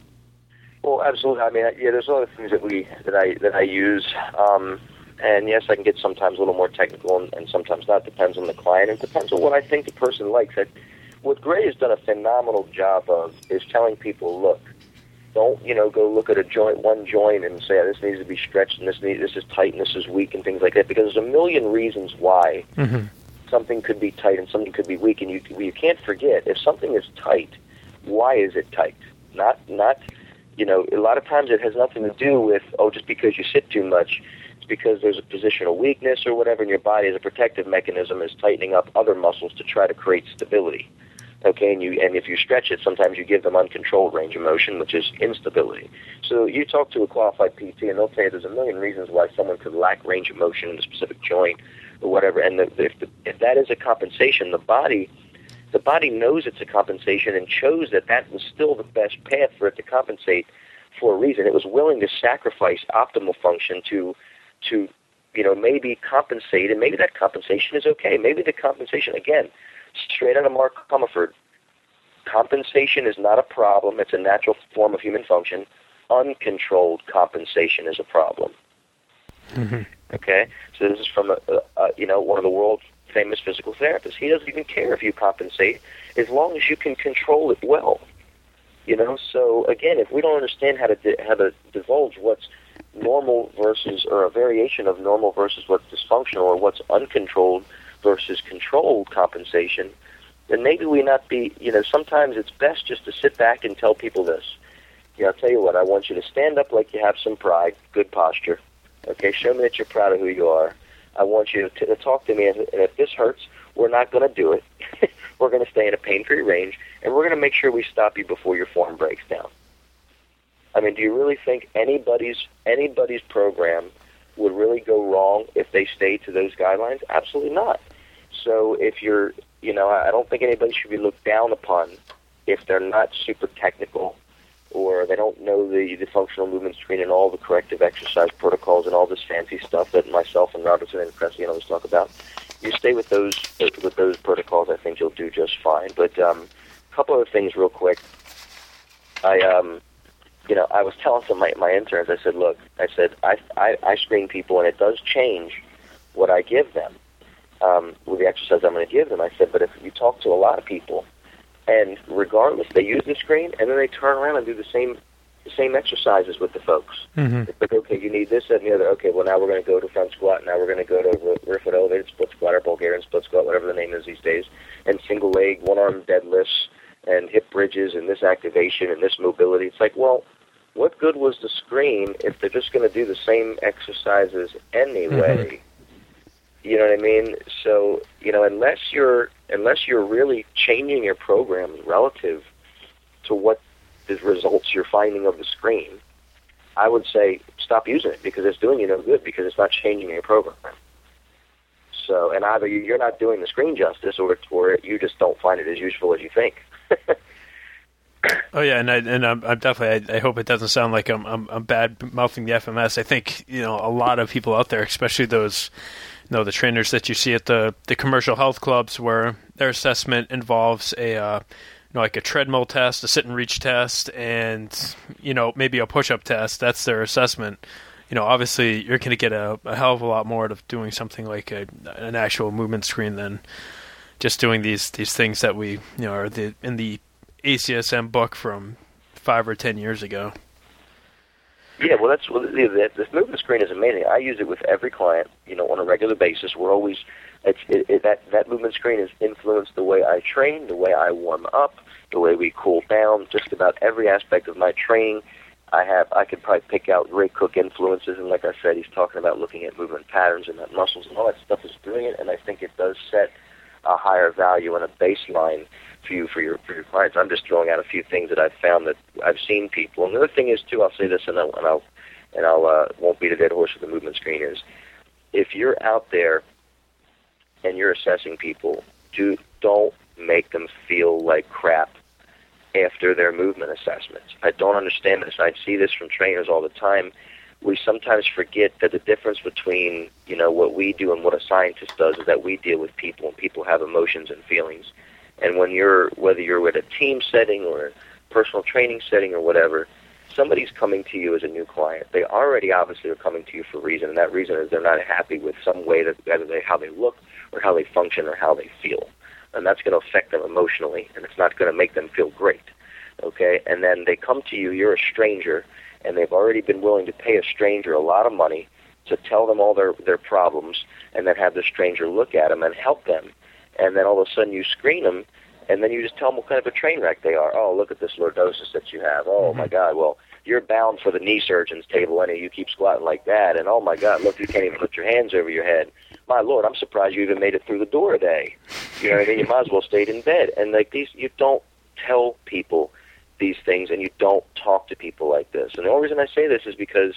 S3: Well, absolutely. I mean, yeah, there's other things that we that I that I use, um, and yes, I can get sometimes a little more technical, and, and sometimes not. Depends on the client. It depends on what I think the person likes. I, what Gray has done a phenomenal job of is telling people, look, Don't, you know, go look at a joint, one joint, and say, oh, this needs to be stretched, and this needs, this is tight, and this is weak, and things like that, because there's a million reasons why mm-hmm. something could be tight and something could be weak, and you you can't forget, if something is tight, why is it tight? Not, not, you know, a lot of times it has nothing to do with, oh, just because you sit too much. It's because there's a positional weakness or whatever in your body as a protective mechanism is tightening up other muscles to try to create stability. Okay, and you and if you stretch it, sometimes you give them uncontrolled range of motion, which is instability. So you talk to a qualified P T, and they'll tell you there's a million reasons why someone could lack range of motion in a specific joint or whatever. And the, if, the, if that is a compensation, the body, the body knows it's a compensation and chose that that was still the best path for it to compensate for a reason. It was willing to sacrifice optimal function to, to, you know, maybe compensate, and maybe that compensation is okay. Maybe the compensation again. Straight out of Mark Comerford, compensation is not a problem. It's a natural form of human function. Uncontrolled compensation is a problem. Mm-hmm. Okay? So this is from, a, a, a, you know, one of the world's famous physical therapists. He doesn't even care if you compensate as long as you can control it well. You know, so again, if we don't understand how to di- how to divulge what's normal versus, or a variation of normal versus what's dysfunctional, or what's uncontrolled versus controlled compensation, then maybe we not be, you know, sometimes it's best just to sit back and tell people this. You know, I'll tell you what, I want you to stand up like you have some pride, good posture. Okay, show me that you're proud of who you are. I want you to, to talk to me, and if this hurts, we're not going to do it. We're going to stay in a pain-free range, and we're going to make sure we stop you before your form breaks down. I mean, do you really think anybody's anybody's program would really go wrong if they stay to those guidelines? Absolutely not. So if you're, you know, I don't think anybody should be looked down upon if they're not super technical, or they don't know the, the functional movement screen and all the corrective exercise protocols and all this fancy stuff that myself and Robertson and Cressy and others talk about. You stay with those with those protocols, I think you'll do just fine. But um, a couple other things real quick. I, um, you know, I was telling some of my, my interns, I said, look, I said, I, I, I screen people, and it does change what I give them. Um, with the exercise I'm going to give them, I said, but if you talk to a lot of people, and regardless, they use the screen, and then they turn around and do the same the same exercises with the folks. Mm-hmm. It's like, okay, you need this, that, and the other. Okay, well, now we're going to go to front squat. Now we're going to go to rear foot elevated split squat or Bulgarian split squat, whatever the name is these days, and single leg, one-arm deadlifts, and hip bridges, and this activation, and this mobility. It's like, well, what good was the screen if they're just going to do the same exercises anyway? Mm-hmm. You know what I mean? So, you know, unless you're unless you're really changing your program relative to what the results you're finding of the screen, I would say stop using it, because it's doing you no good, because it's not changing your program. So, and either you're not doing the screen justice, or or you just don't find it as useful as you think.
S1: Oh yeah, and I and I'm, I'm definitely. I, I hope it doesn't sound like I'm, I'm I'm bad mouthing the F M S. I think, you know, a lot of people out there, especially those, you know, the trainers that you see at the, the commercial health clubs, where their assessment involves a uh, you know, like a treadmill test, a sit and reach test, and, you know, maybe a push up test. That's their assessment. You know, obviously you're going to get a, a hell of a lot more out of doing something like a, an actual movement screen than just doing these these things that we, you know, are the in the A C S M book from five or ten years ago.
S3: Yeah, well, that's well, the, this movement screen is amazing. I use it with every client, you know, on a regular basis. We're always it's, it, it, that that movement screen has influenced the way I train, the way I warm up, the way we cool down. Just about every aspect of my training, I have. I could probably pick out Ray Cook influences, and like I said, he's talking about looking at movement patterns and that muscles and all that stuff is brilliant. And I think it does set a higher value and a baseline for you for your for your clients. I'm just throwing out a few things that I've found that I've seen people. And the other thing is too, I'll say this, and I'll and I'll, and I'll uh, won't beat a dead horse with the movement screen, is if you're out there and you're assessing people, do don't make them feel like crap after their movement assessments. I don't understand this. I see this from trainers all the time. We sometimes forget that the difference between, you know, what we do and what a scientist does is that we deal with people, and people have emotions and feelings. And when you're, whether you're with a team setting or a personal training setting or whatever, somebody's coming to you as a new client. They already obviously are coming to you for a reason, and that reason is they're not happy with some way that either they, how they look or how they function or how they feel. And that's going to affect them emotionally, and it's not going to make them feel great. okay, and then they come to you, you're a stranger, and they've already been willing to pay a stranger a lot of money to tell them all their, their problems, and then have the stranger look at them and help them. And then all of a sudden you screen them, and then you just tell them what kind of a train wreck they are. Oh, look at this lordosis that you have. Oh, mm-hmm. my God, well, you're bound for the knee surgeon's table, and you keep squatting like that. And, oh, my God, look, you can't even put your hands over your head. My Lord, I'm surprised you even made it through the door today. You know what I mean? You might as well stayed in bed. And, like, these, you don't tell people these things, and you don't talk to people like this. And the only reason I say this is because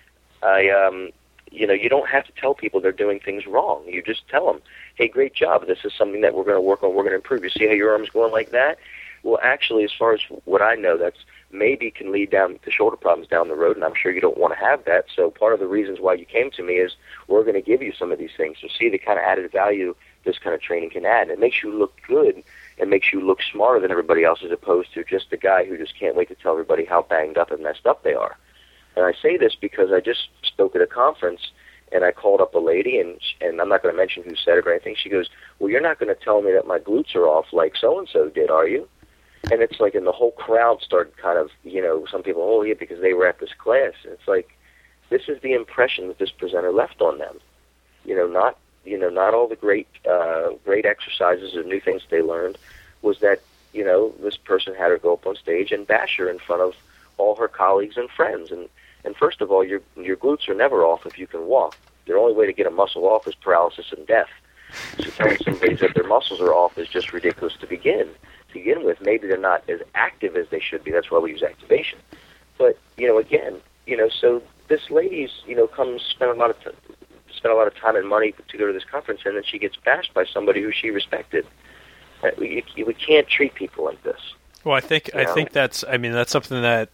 S3: I, um, you know, you don't have to tell people they're doing things wrong. You just tell them, hey, great job. This is something that we're going to work on. We're going to improve. You see how your arm's going like that? Well, actually, as far as what I know, that's maybe can lead down to shoulder problems down the road, and I'm sure you don't want to have that. So part of the reasons why you came to me is we're going to give you some of these things. So see the kind of added value this kind of training can add. And it makes you look good. It makes you look smarter than everybody else, as opposed to just the guy who just can't wait to tell everybody how banged up and messed up they are. And I say this because I just spoke at a conference, and I called up a lady, and and I'm not going to mention who said it or anything. She goes, well, you're not going to tell me that my glutes are off like so-and-so did, are you? And it's like, and the whole crowd started kind of, you know, some people, oh, yeah, because they were at this class. And it's like, this is the impression that this presenter left on them. You know, not, you know, not all the great, uh, great exercises or new things they learned, was that, you know, this person had her go up on stage and bash her in front of all her colleagues and friends. And, and first of all, your, your glutes are never off if you can walk. The only way to get a muscle off is paralysis and death. So telling somebody that their muscles are off is just ridiculous to begin. To begin with, maybe they're not as active as they should be. That's why we use activation. But, you know, again, you know, so this lady's, you know, comes spend a lot of time, spend a lot of time and money to go to this conference, and then she gets bashed by somebody who she respected. We, we can't treat people like this.
S1: Well, I think you know? I think that's I mean that's something that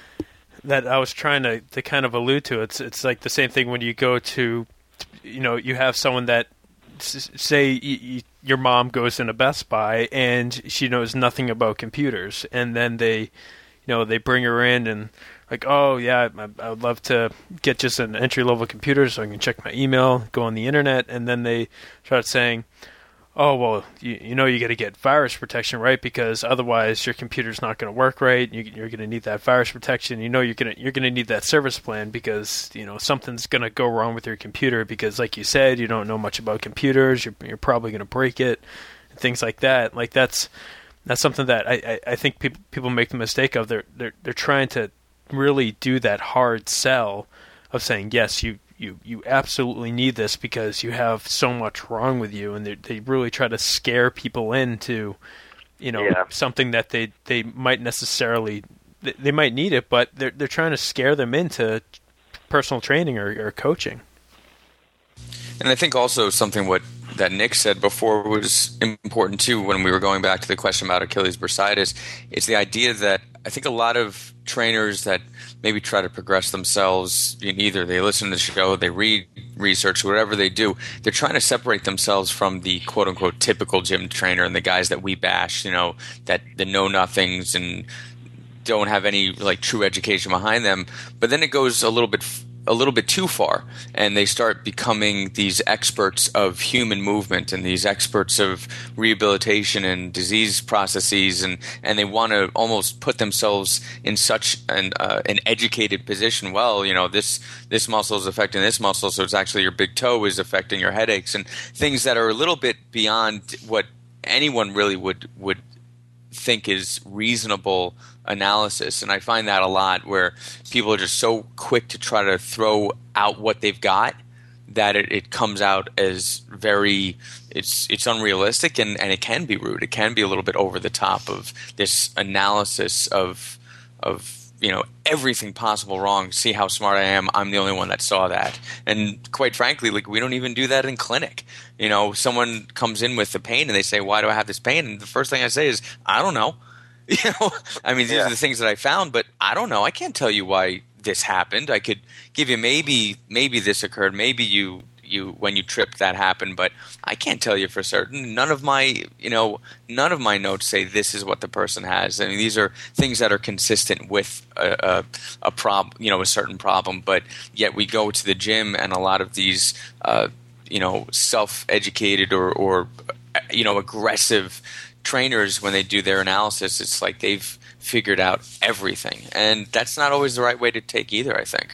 S1: that I was trying to, to kind of allude to. It's it's like the same thing when you go to, you know, you have someone that say you, you, your mom goes into Best Buy and she knows nothing about computers, and then they, you know, they bring her in and like, oh yeah, I, I would love to get just an entry level computer so I can check my email, go on the internet, and then they start saying, oh, well, you, you know you got to get virus protection, right? Because otherwise your computer's not going to work right. You, you're going to need that virus protection. You know you're going to you're going to need that service plan because, you know, something's going to go wrong with your computer because, like you said, you don't know much about computers. You're, you're probably going to break it, and things like that. Like that's that's something that I, I, I think people people make the mistake of. They're they're they're trying to really do that hard sell of saying, yes, you. You you absolutely need this because you have so much wrong with you, and they they really try to scare people into, you know,
S3: yeah.
S1: something that they, they might necessarily they, they might need it, but they're they're trying to scare them into personal training or, or coaching.
S2: And I think also something what that Nick said before was important too when we were going back to the question about Achilles bursitis. It's the idea that I think a lot of trainers that maybe try to progress themselves, either they listen to the show, they read research, whatever they do, they're trying to separate themselves from the quote-unquote typical gym trainer and the guys that we bash, you know, that the know-nothings and don't have any like true education behind them. But then it goes a little bit a little bit too far, and they start becoming these experts of human movement and these experts of rehabilitation and disease processes, and, and they want to almost put themselves in such an uh, an educated position. Well, you know, this this muscle is affecting this muscle, so it's actually your big toe is affecting your headaches, and things that are a little bit beyond what anyone really would would think is reasonable analysis. And I find that a lot where people are just so quick to try to throw out what they've got that it, it comes out as very it's it's unrealistic, and, and it can be rude. It can be a little bit over the top of this analysis of of you know everything possible wrong. See how smart I am. I'm the only one that saw that. And quite frankly, like we don't even do that in clinic. You know, someone comes in with the pain and they say, why do I have this pain? And the first thing I say is, I don't know. You know, I mean, these
S3: yeah.
S2: are the things that I found, but I don't know. I can't tell you why this happened. I could give you maybe, maybe this occurred. Maybe you, you, when you tripped that happened, but I can't tell you for certain. None of my, you know, none of my notes say this is what the person has. I mean, these are things that are consistent with a, a, a problem, you know, a certain problem, but yet we go to the gym and a lot of these, uh, you know, self-educated or, or, you know, aggressive trainers, when they do their analysis, it's like they've figured out everything, and that's not always the right way to take either, I think.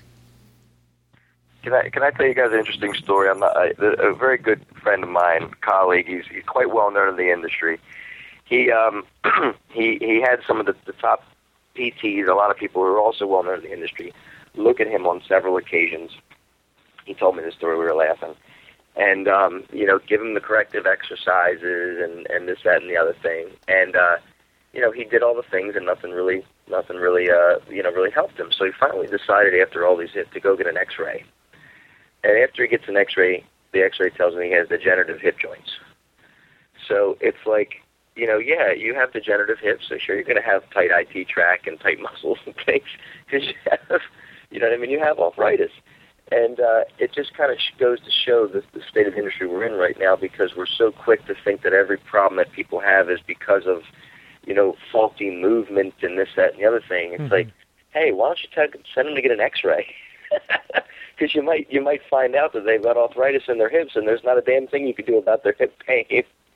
S3: Can I can I tell you guys an interesting story? I'm not, I, a very good friend of mine, colleague. He's, he's quite well known in the industry. He um he he had some of the, the top P Ts, a lot of people who are also well known in the industry, look at him on several occasions. He told me this story. We were laughing, and um, you know, give him the corrective exercises and and this, that, and the other thing, and uh, you know, he did all the things, and nothing really nothing really uh you know really helped him. So he finally decided after all these hits to go get an X-ray. And after he gets an X-ray, the X-ray tells him he has degenerative hip joints. So it's like, you know, yeah, you have degenerative hips, so sure, you're going to have tight I T tract and tight muscles and things, because you have, you know what I mean, you have arthritis. And uh, it just kind of goes to show the, the state of the industry we're in right now, because we're so quick to think that every problem that people have is because of, you know, faulty movement and this, that, and the other thing. It's mm-hmm. like, hey, why don't you tell, send them to get an X-ray? Because you might you might find out that they've got arthritis in their hips, and there's not a damn thing you can do about their hip pain.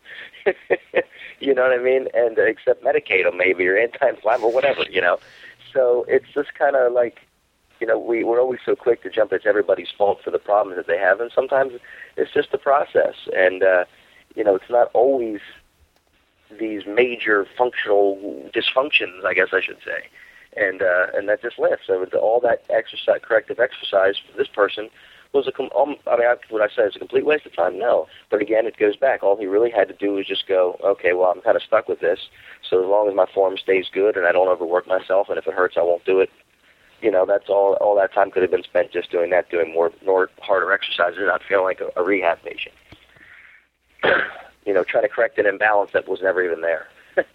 S3: You know what I mean? And uh, except medicate them maybe, or anti-inflammatory, or whatever. You know, so it's just kind of like, you know, we we're always so quick to jump at everybody's fault for the problems that they have, and sometimes it's just the process. And uh, you know, it's not always these major functional dysfunctions, I guess I should say. And uh, and that just lifts. So all that exercise, corrective exercise for this person was a. Com- um, I mean, I, would I say it's a complete waste of time? No. But again, it goes back. All he really had to do was just go, okay, well, I'm kind of stuck with this. So as long as my form stays good and I don't overwork myself, and if it hurts, I won't do it. You know, that's all. All that time could have been spent just doing that, doing more, more harder exercises, and not feeling like a, a rehab patient. You know, trying to correct an imbalance that was never even there.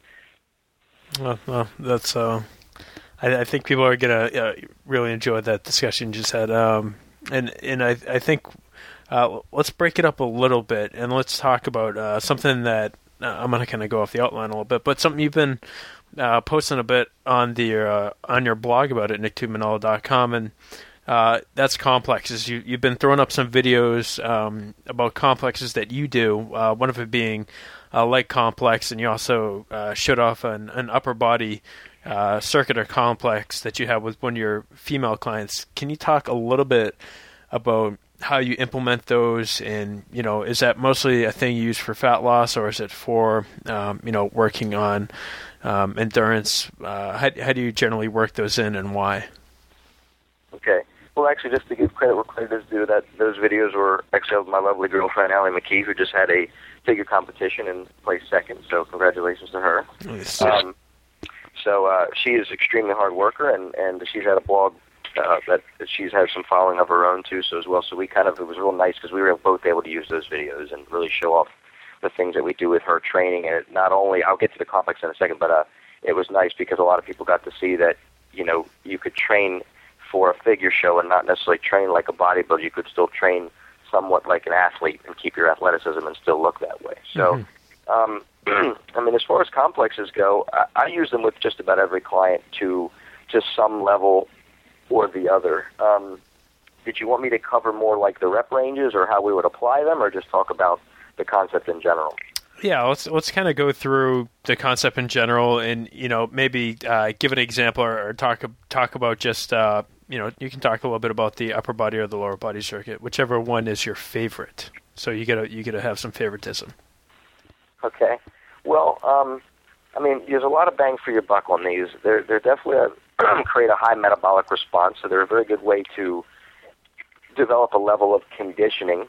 S1: well, well, that's. Uh... I, I think people are gonna uh, really enjoy that discussion you just had, um, and and I I think uh, let's break it up a little bit and let's talk about uh, something that uh, I'm gonna kind of go off the outline a little bit, but something you've been uh, posting a bit on the uh, on your blog about it, nick tube manalo dot com, and uh, that's complexes. You you've been throwing up some videos um, about complexes that you do. Uh, one of it being a leg complex, and you also uh, showed off an, an upper body Uh, circuit or complex that you have with one of your female clients. Can you talk a little bit about how you implement those, and you know, is that mostly a thing you use for fat loss, or is it for um, you know, working on um, endurance? Uh, how, how do you generally work those in, and why?
S3: Okay. Well, actually, just to give credit where credit is due, that those videos were actually of my lovely girlfriend Allie McKee, who just had a figure competition and placed second. So congratulations to her.
S1: Yes.
S3: Um, So uh, she is an extremely hard worker, and, and she's had a blog uh, that, that she's had some following of her own, too, so as well. So we kind of, it was real nice because we were both able to use those videos and really show off the things that we do with her training. And it not only, I'll get to the complex in a second, but uh, it was nice because a lot of people got to see that, you know, you could train for a figure show and not necessarily train like a bodybuilder. You could still train somewhat like an athlete and keep your athleticism and still look that way. So, mm-hmm. um, I mean, as far as complexes go, I, I use them with just about every client to to some level or the other. Um, did you want me to cover more like the rep ranges or how we would apply them, or just talk about the concept in general?
S1: Yeah, let's let's kind of go through the concept in general, and you know, maybe uh, give an example or, or talk talk about just uh, you know, you can talk a little bit about the upper body or the lower body circuit, whichever one is your favorite. So you gotta you gotta have some favoritism.
S3: Okay. Well, um, I mean, there's a lot of bang for your buck on these. They're, they're definitely a, create a high metabolic response, so they're a very good way to develop a level of conditioning.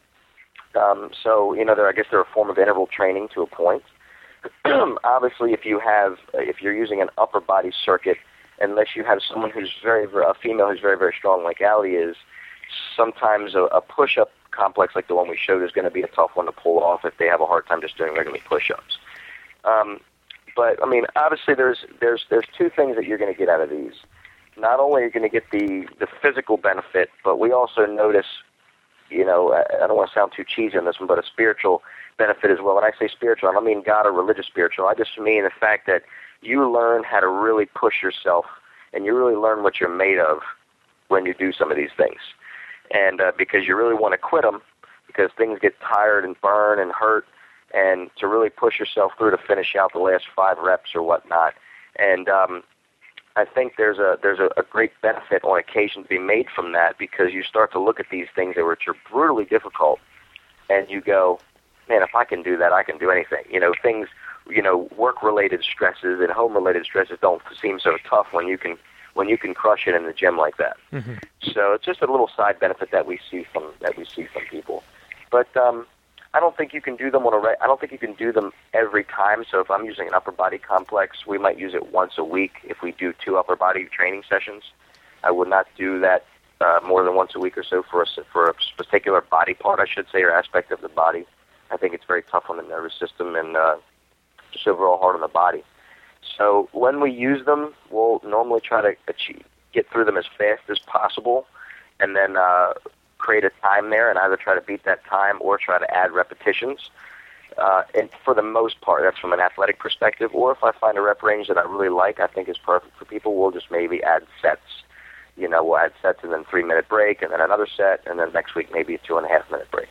S3: Um, so, you know, they're, I guess they're a form of interval training to a point. Obviously, if you have, if you're using an upper body circuit, unless you have someone who's very, very a female who's very, very strong like Allie is, sometimes a, a push-up complex like the one we showed is going to be a tough one to pull off if they have a hard time just doing regular push-ups. Um, but I mean, obviously, there's there's there's two things that you're going to get out of these. Not only are you going to get the the physical benefit, but we also notice, you know, I, I don't want to sound too cheesy on this one, but a spiritual benefit as well. When I say spiritual, I don't mean God or religious spiritual. I just mean the fact that you learn how to really push yourself, and you really learn what you're made of when you do some of these things. And uh, because you really want to quit them, because things get tired and burn and hurt, and to really push yourself through to finish out the last five reps or whatnot. And um, I think there's a there's a, a great benefit on occasion to be made from that, because you start to look at these things that which are brutally difficult, and you go, man, if I can do that, I can do anything. You know, things, you know, work-related stresses and home-related stresses don't seem so tough when you can when you can crush it in the gym like that.
S1: Mm-hmm.
S3: So it's just a little side benefit that we see from that we see from people. But um, I don't think you can do them on a re- I don't think you can do them every time. So if I'm using an upper body complex, we might use it once a week if we do two upper body training sessions. I would not do that uh, more than once a week or so for a, for a particular body part, I should say, or aspect of the body. I think it's very tough on the nervous system and uh, just overall hard on the body. So when we use them, we'll normally try to achieve, get through them as fast as possible, and then uh, create a time there and either try to beat that time or try to add repetitions. Uh, and for the most part, that's from an athletic perspective. Or if I find a rep range that I really like, I think is perfect for people, we'll just maybe add sets. You know, we'll add sets and then three-minute break, and then another set, and then next week maybe a two-and-a-half-minute break.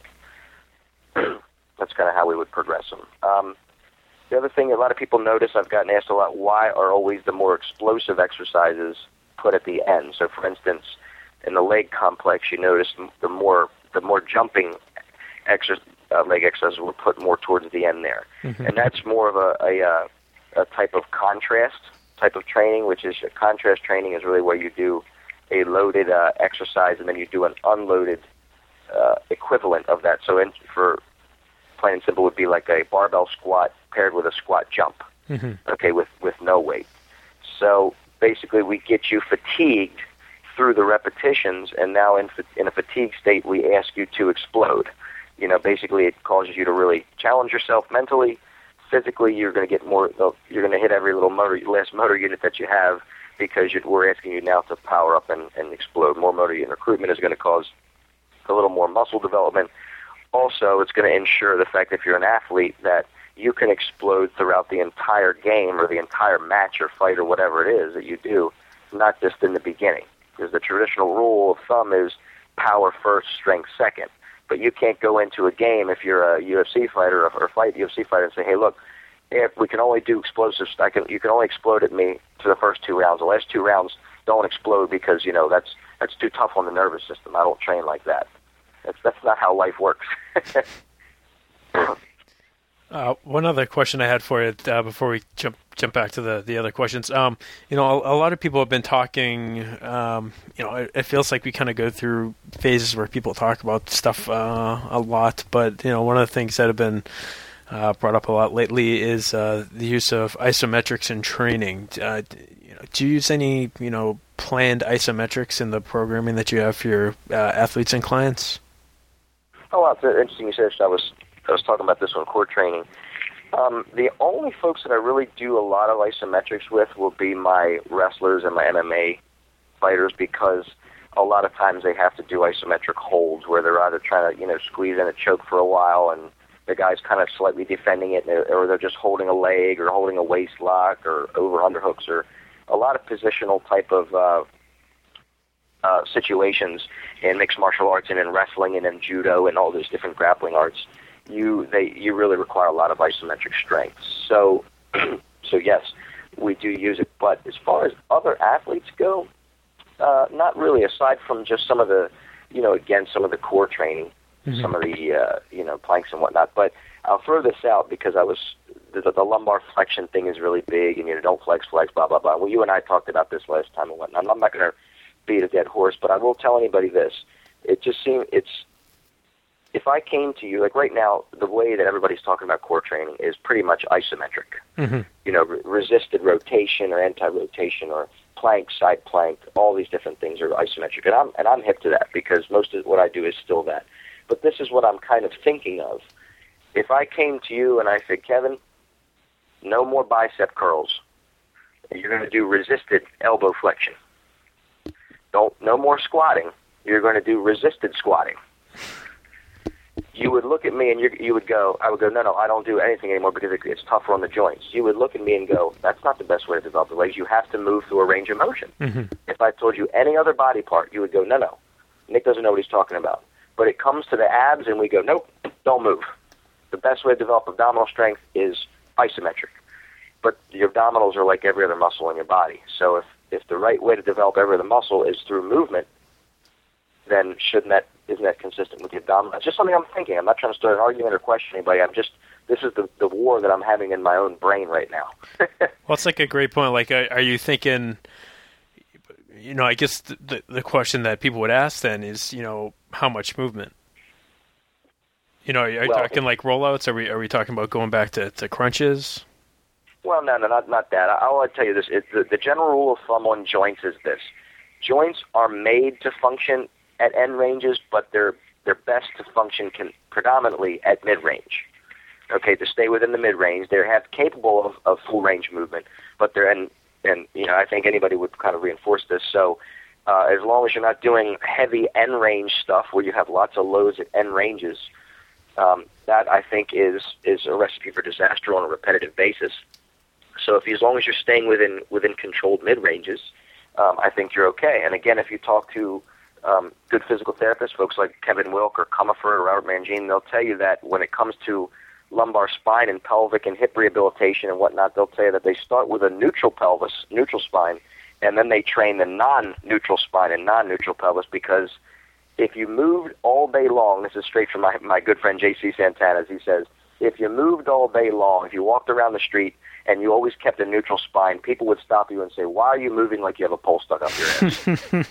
S3: That's kind of how we would progress them. Um, the other thing a lot of people notice, I've gotten asked a lot, why are always the more explosive exercises put at the end? So, for instance, in the leg complex, you notice the more the more jumping exercise, uh, leg exercises were put more towards the end there. Mm-hmm. And that's more of a, a, uh, a type of contrast type of training, which is contrast training is really where you do a loaded uh, exercise and then you do an unloaded uh, equivalent of that. So in, for plain and simple would be like a barbell squat paired with a squat jump, mm-hmm. okay, with, with no weight. So basically we get you fatigued through the repetitions, and now in in a fatigue state, we ask you to explode. You know, basically it causes you to really challenge yourself mentally. Physically, you're going to get more, you're going to hit every little motor, last motor unit that you have, because you're, we're asking you now to power up and, and explode. More motor unit recruitment is going to cause a little more muscle development. Also, it's going to ensure the fact that if you're an athlete that you can explode throughout the entire game or the entire match or fight or whatever it is that you do, not just in the beginning. Because the traditional rule of thumb is power first, strength second. But you can't go into a game if you're a U F C fighter or, or fight a U F C fighter and say, hey, look, if we can only do explosives, I can, you can only explode at me for the first two rounds. The last two rounds don't explode because, you know, that's that's too tough on the nervous system. I don't train like that. That's that's not how life works.
S1: uh, one other question I had for you uh, before we jump jump back to the, the other questions. Um, you know, a, a lot of people have been talking, um, you know, it, it feels like we kind of go through phases where people talk about stuff uh, a lot, but, you know, one of the things that have been uh, brought up a lot lately is uh, the use of isometrics in training. Uh, you know, do you use any, you know, planned isometrics in the programming that you have for your uh, athletes and clients?
S3: Oh, wow, it's interesting you said that. I was, I was talking about this on core training. Um, the only folks that I really do a lot of isometrics with will be my wrestlers and my M M A fighters, because a lot of times they have to do isometric holds where they're either trying to, you know, squeeze in a choke for a while and the guy's kind of slightly defending it, or they're just holding a leg or holding a waist lock or over underhooks, or a lot of positional type of uh, uh, situations in mixed martial arts and in wrestling and in judo and all those different grappling arts. You they you really require a lot of isometric strength. So, so yes, we do use it. But as far as other athletes go, uh, not really. Aside from just some of the, you know, again, some of the core training, mm-hmm. some of the uh, you know, planks and whatnot. But I'll throw this out because I was the, the lumbar flexion thing is really big, and you know, don't flex, flex, blah blah blah. Well, you and I talked about this last time and whatnot. I'm not going to beat a dead horse, but I will tell anybody this: it just seems it's. If I came to you, like right now, the way that everybody's talking about core training is pretty much isometric. Mm-hmm. You know, re- resisted rotation or anti-rotation or plank, side plank, all these different things are isometric. And I'm, and I'm hip to that because most of what I do is still that. But this is what I'm kind of thinking of. If I came to you and I said, Kevin, no more bicep curls. You're going to do resisted elbow flexion. Don't, no more squatting. You're going to do resisted squatting. You would look at me and you, you would go, I would go, no, no, I don't do anything anymore because it, it's tougher on the joints. You would look at me and go, that's not the best way to develop the legs. You have to move through a range of motion. Mm-hmm. If I told you any other body part, you would go, no, no, Nick doesn't know what he's talking about. But it comes to the abs and we go, nope, don't move. The best way to develop abdominal strength is isometric. but the abdominals are like every other muscle in your body. So if, if the right way to develop every other muscle is through movement, then shouldn't that, isn't that consistent with the abdominal? It's just something I'm thinking. I'm not trying to start an argument or question anybody. I'm just, this is the, the war that I'm having in my own brain right now.
S1: Well, it's like a great point. Like, are, are you thinking, you know, I guess the, the, the question that people would ask then is, you know, how much movement? You know, are you
S3: well,
S1: talking like rollouts? Are we are we talking about going back to, to crunches?
S3: Well, no, no, not not that. I'll tell you this. It, the, the general rule of thumb on joints is this. Joints are made to function at end ranges, but they're they're best to function can, predominantly at mid-range. Okay, to stay within the mid-range. They're have capable of, of full-range movement, but they're, and, and, you know, I think anybody would kind of reinforce this. So uh, as long as you're not doing heavy end-range stuff where you have lots of loads at end ranges, Um, that I think is is a recipe for disaster on a repetitive basis. So if you, as long as you're staying within within controlled mid ranges, um, I think you're okay. And again, if you talk to um, good physical therapists, folks like Kevin Wilk or Comerford or Robert Mangine, they'll tell you that when it comes to lumbar spine and pelvic and hip rehabilitation and whatnot, they'll tell you that they start with a neutral pelvis, neutral spine, and then they train the non-neutral spine and non-neutral pelvis, because if you moved all day long, this is straight from my, my good friend J C Santana, as he says, if you moved all day long, if you walked around the street and you always kept a neutral spine, people would stop you and say, why are you moving like you have a pole stuck up your ass?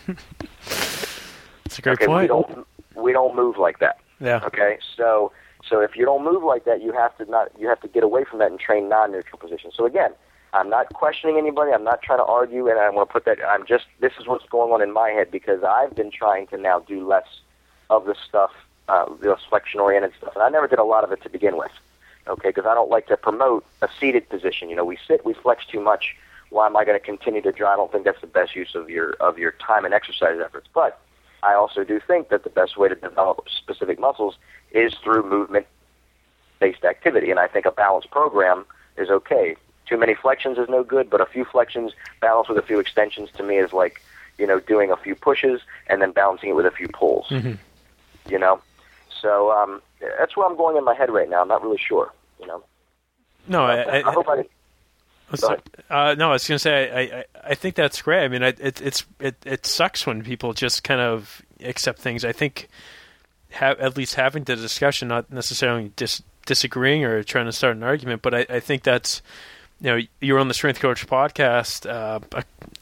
S1: That's a great
S3: okay,
S1: point.
S3: We don't, we don't move like that.
S1: Yeah.
S3: Okay, so so if you don't move like that, you have to not you have to get away from that and train non-neutral positions. So again, I'm not questioning anybody. I'm not trying to argue, and I want to put that. I'm just. This is what's going on in my head, because I've been trying to now do less of the stuff, uh, the flexion-oriented stuff, and I never did a lot of it to begin with. Okay, because I don't like to promote a seated position. You know, we sit, we flex too much. Why am I going to continue to try? I don't think that's the best use of your of your time and exercise efforts. But I also do think that the best way to develop specific muscles is through movement-based activity, and I think a balanced program is okay. Too many flexions is no good, but a few flexions balanced with a few extensions to me is like, you know, doing a few pushes and then balancing it with a few pulls. Mm-hmm. You know, so um, that's where I'm going in my head right now. I'm not really sure. You know.
S1: No, I, I,
S3: I hope I.
S1: So, uh, no, I was going to say I, I I think that's great. I mean, I, it it's it it sucks when people just kind of accept things. I think ha- at least having the discussion, not necessarily dis- disagreeing or trying to start an argument, but I, I think that's. You know, you were on the Strength Coach podcast. Uh, I,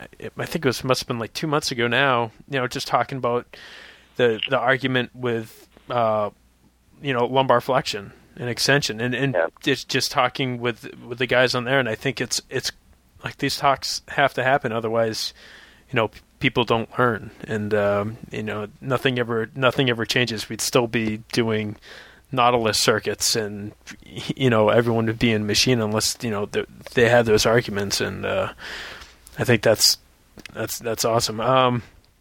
S1: I think it was must have been like two months ago now. You know, just talking about the the argument with uh, you know lumbar flexion and extension, and and
S3: yeah.
S1: just just talking with with the guys on there. And I think it's it's like these talks have to happen, otherwise, you know, people don't learn, and um, you know, nothing ever nothing ever changes. We'd still be doing Nautilus circuits, and you know everyone would be in machine unless you know they had those arguments, and uh, I think that's that's that's awesome. Um,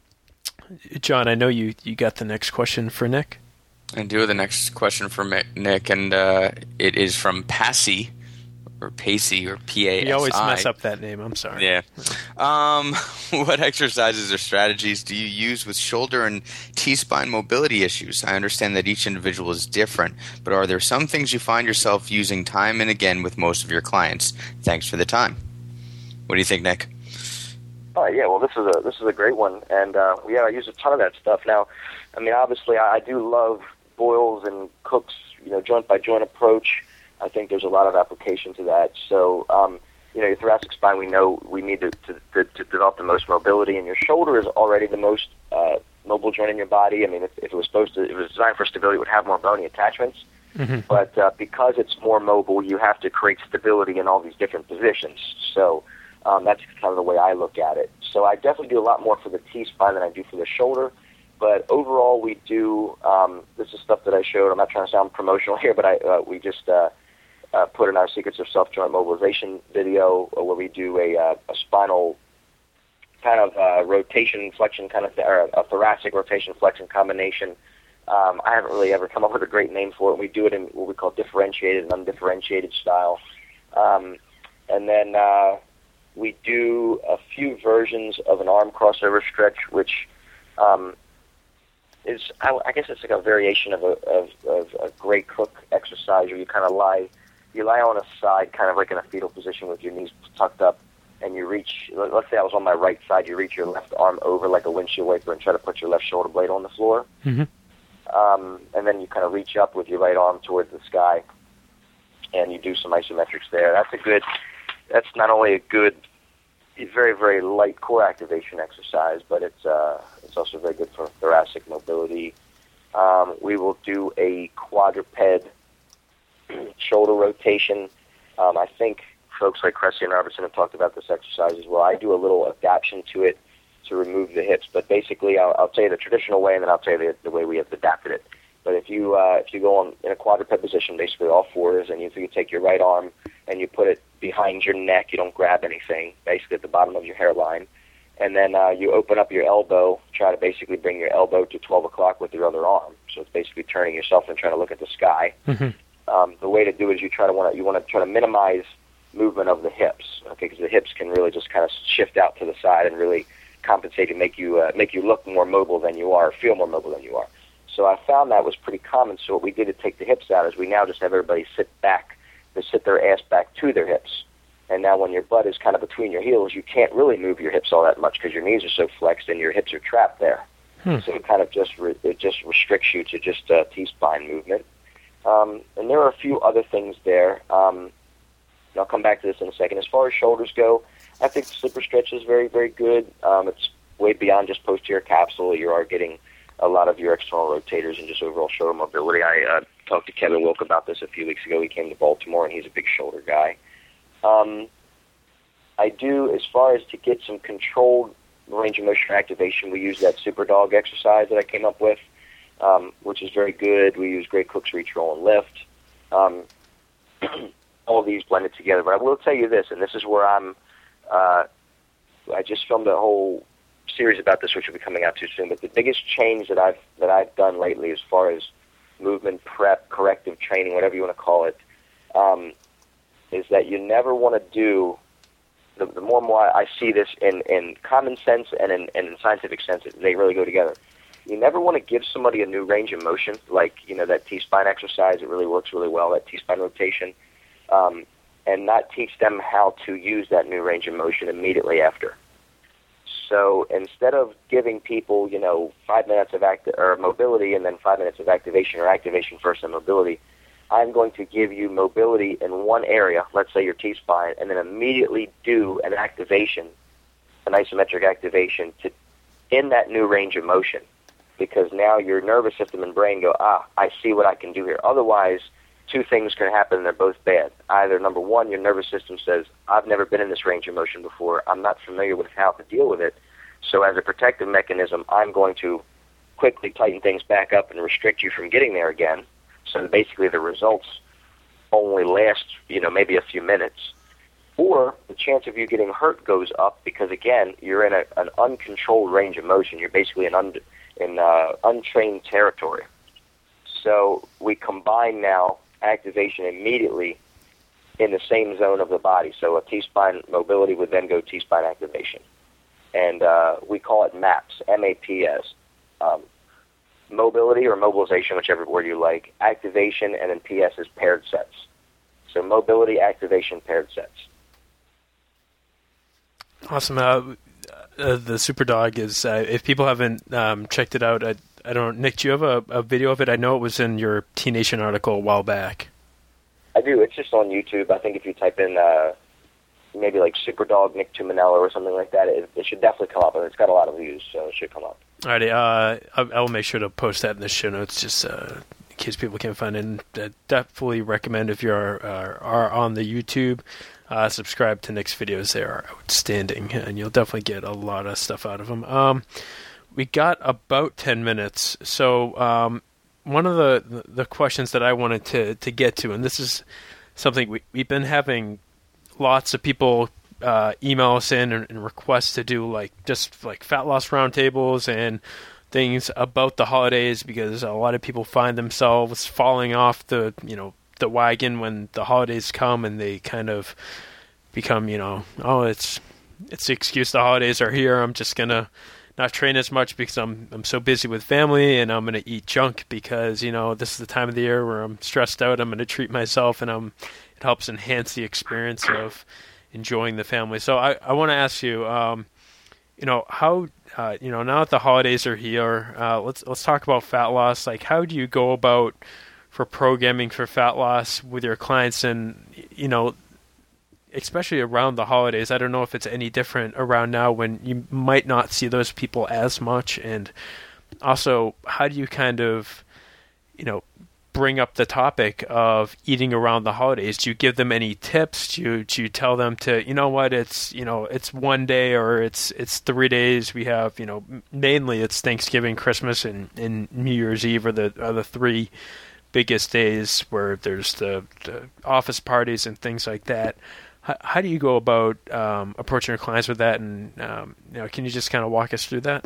S1: John, I know you you got the next question for Nick.
S2: I do have the next question for Nick, and uh, it is from Passy or Pacey or P A S I.
S1: You always mess up that name. I'm sorry.
S2: Yeah. Um, what exercises or strategies do you use with shoulder and T-spine mobility issues? I understand that each individual is different, but are there some things you find yourself using time and again with most of your clients? Thanks for the time. What do you think, Nick?
S3: Oh yeah, well this is a this is a great one, and uh, yeah, I use a ton of that stuff. Now, I mean, obviously, I, I do love Boyles and Cook's, you know, joint by joint approach. I think there's a lot of application to that. So, um, you know, your thoracic spine, we know we need to, to, to, to develop the most mobility, and your shoulder is already the most uh, mobile joint in your body. I mean, if, if it was supposed to, if it was designed for stability, it would have more bony attachments. Mm-hmm. But uh, because it's more mobile, you have to create stability in all these different positions. So um, that's kind of the way I look at it. So I definitely do a lot more for the T-spine than I do for the shoulder. But overall, we do, um, this is stuff that I showed. I'm not trying to sound promotional here, but I uh, we just uh, uh, put in our Secrets of Self-Joint Mobilization video where we do a, uh, a spinal kind of uh, rotation flexion kind of, th- or a thoracic rotation flexion combination. Um, I haven't really ever come up with a great name for it. We do it in what we call differentiated and undifferentiated style. Um, and then uh, we do a few versions of an arm crossover stretch, which um, is, I, I guess it's like a variation of a, of, of a Gray Cook exercise where you kind of lie you lie on a side, kind of like in a fetal position with your knees tucked up, and you reach, let's say I was on my right side, you reach your left arm over like a windshield wiper and try to put your left shoulder blade on the floor.
S1: Mm-hmm.
S3: Um, and then you kind of reach up with your right arm towards the sky, and you do some isometrics there. That's a good, that's not only a good, very, very light core activation exercise, but it's uh, it's also very good for thoracic mobility. Um, we will do a quadruped shoulder rotation. Um, I think folks like Cressy and Robertson have talked about this exercise as well. I do a little adaptation to it to remove the hips, but basically I'll, I'll tell you the traditional way, and then I'll tell you the, the way we have adapted it. But if you uh, if you go on in a quadruped position, basically all fours, and you, you take your right arm and you put it behind your neck, you don't grab anything, basically at the bottom of your hairline, and then uh, you open up your elbow, try to basically bring your elbow to twelve o'clock with your other arm. So it's basically turning yourself and trying to look at the sky.
S1: Mm-hmm.
S3: Um, the way to do it is you try to want to you want to try to minimize movement of the hips, okay? Because the hips can really just kind of shift out to the side and really compensate and make you uh, make you look more mobile than you are, feel more mobile than you are. So I found that was pretty common. So what we did to take the hips out is we now just have everybody sit back, they sit their ass back to their hips. And now when your butt is kind of between your heels, you can't really move your hips all that much because your knees are so flexed and your hips are trapped there. Hmm. So it kind of just re- it just restricts you to just uh, T-spine movement. Um, and there are a few other things there. Um, and I'll come back to this in a second. As far as shoulders go, I think the slipper stretch is very, very good. Um, it's way beyond just posterior capsule. You are getting a lot of your external rotators and just overall shoulder mobility. I uh, talked to Kevin Wilk about this a few weeks ago. He came to Baltimore, and he's a big shoulder guy. Um, I do, as far as to get some controlled range of motion activation, we use that super dog exercise that I came up with, um, which is very good. We use Great Cook's reach, roll, and lift. Um, all of these blended together. But I will tell you this, and this is where I'm, uh, I just filmed a whole series about this, which will be coming out too soon. But the biggest change that I've that I've done lately, as far as movement prep, corrective training, whatever you want to call it, um, is that you never want to do. The, the more and more I see this in, in common sense and in, and in scientific sense, they really go together. You never want to give somebody a new range of motion, like you know that T-spine exercise. It really works really well. That T-spine rotation, um, and not teach them how to use that new range of motion immediately after. So instead of giving people, you know, five minutes of act or mobility and then five minutes of activation, or activation first and mobility, I'm going to give you mobility in one area, let's say your T-spine, and then immediately do an activation, an isometric activation to in that new range of motion, because now your nervous system and brain go, ah, I see what I can do here. Otherwise, two things can happen, and they're both bad. Either, number one, your nervous system says, I've never been in this range of motion before. I'm not familiar with how to deal with it. So as a protective mechanism, I'm going to quickly tighten things back up and restrict you from getting there again. So basically the results only last, you know, maybe a few minutes. Or the chance of you getting hurt goes up because, again, you're in a, an uncontrolled range of motion. You're basically in, un, in uh, untrained territory. So we combine now activation immediately in the same zone of the body. So a T-spine mobility would then go T-spine activation. And uh, we call it MAPS, M A P S. Um, mobility or mobilization, whichever word you like, activation, and then P S is paired sets. So mobility, activation, paired sets.
S1: Awesome. Uh, uh, the Super Dog is, uh, if people haven't um, checked it out, I, I don't Nick, do you have a, a video of it? I know it was in your T-Nation article a while back.
S3: I do. It's just on YouTube. I think if you type in uh, maybe like Super Dog Nick Tuminello or something like that, it, it should definitely come up. And it's got a lot of views, so it should come up.
S1: Alrighty, uh, I will make sure to post that in the show notes, just uh, in case people can't find it. And uh, definitely recommend if you are, uh, are on the YouTube, uh, subscribe to Nick's videos. They are outstanding, and you'll definitely get a lot of stuff out of them. Um, we got about ten minutes, so um, one of the the questions that I wanted to, to get to, and this is something we, we've been having lots of people Uh, email us in and, and request to do like just like fat loss roundtables and things about the holidays, because a lot of people find themselves falling off the you know the wagon when the holidays come, and they kind of become you know oh it's it's the excuse the holidays are here, I'm just gonna not train as much because I'm I'm so busy with family, and I'm going to eat junk because, you know, this is the time of the year where I'm stressed out. I'm going to treat myself, and I'm, it helps enhance the experience of enjoying the family. So I, I want to ask you, um, you know, how, uh, you know, now that the holidays are here, uh, let's let's talk about fat loss. Like, how do you go about for programming for fat loss with your clients, and, you know, especially around the holidays? I don't know if it's any different around now when you might not see those people as much. And also, how do you kind of, you know, bring up the topic of eating around the holidays? Do you give them any tips? Do you, do you tell them to, you know what, it's, you know, it's one day or it's, it's three days. We have, you know, mainly it's Thanksgiving, Christmas, and, and New Year's Eve are the, are the three biggest days where there's the, the office parties and things like that. How, how do you go about um, approaching your clients with that? And um, you know, can you just kind of walk us through that?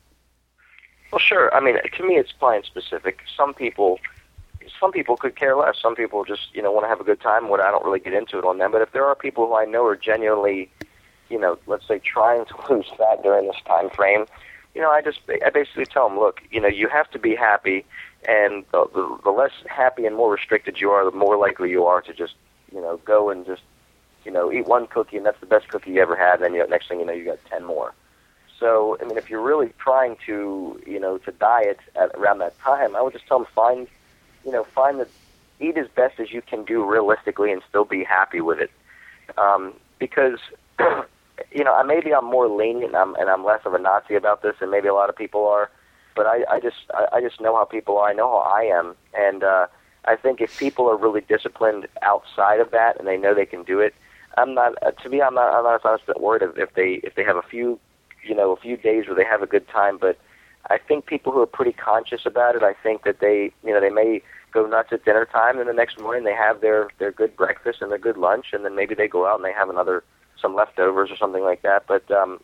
S3: Well, sure. I mean, to me, it's client specific. Some people, some people could care less. Some people just, you know, want to have a good time. What I don't really get into it on them. But if there are people who I know are genuinely, you know, let's say trying to lose fat during this time frame, you know, I just, I basically tell them, look, you know, you have to be happy, and the, the, the less happy and more restricted you are, the more likely you are to just, you know, go and just, you know, eat one cookie, and that's the best cookie you ever had, and then you know, next thing you know, you got ten more. So, I mean, if you're really trying to, you know, to diet at around that time, I would just tell them, find, you know, find the, eat as best as you can do realistically and still be happy with it. Um, because, you know, maybe I'm more lenient and I'm, and I'm less of a Nazi about this than maybe a lot of people are, but I, I just, I, I just know how people are. I know how I am, and uh, I think if people are really disciplined outside of that and they know they can do it, I'm not. Uh, to me, I'm not. I'm not one hundred percent worried if they if they have a few, you know, a few days where they have a good time. But I think people who are pretty conscious about it, I think that they, you know, they may go nuts at dinner time, and the next morning they have their their good breakfast and their good lunch, and then maybe they go out and they have another some leftovers or something like that. But um,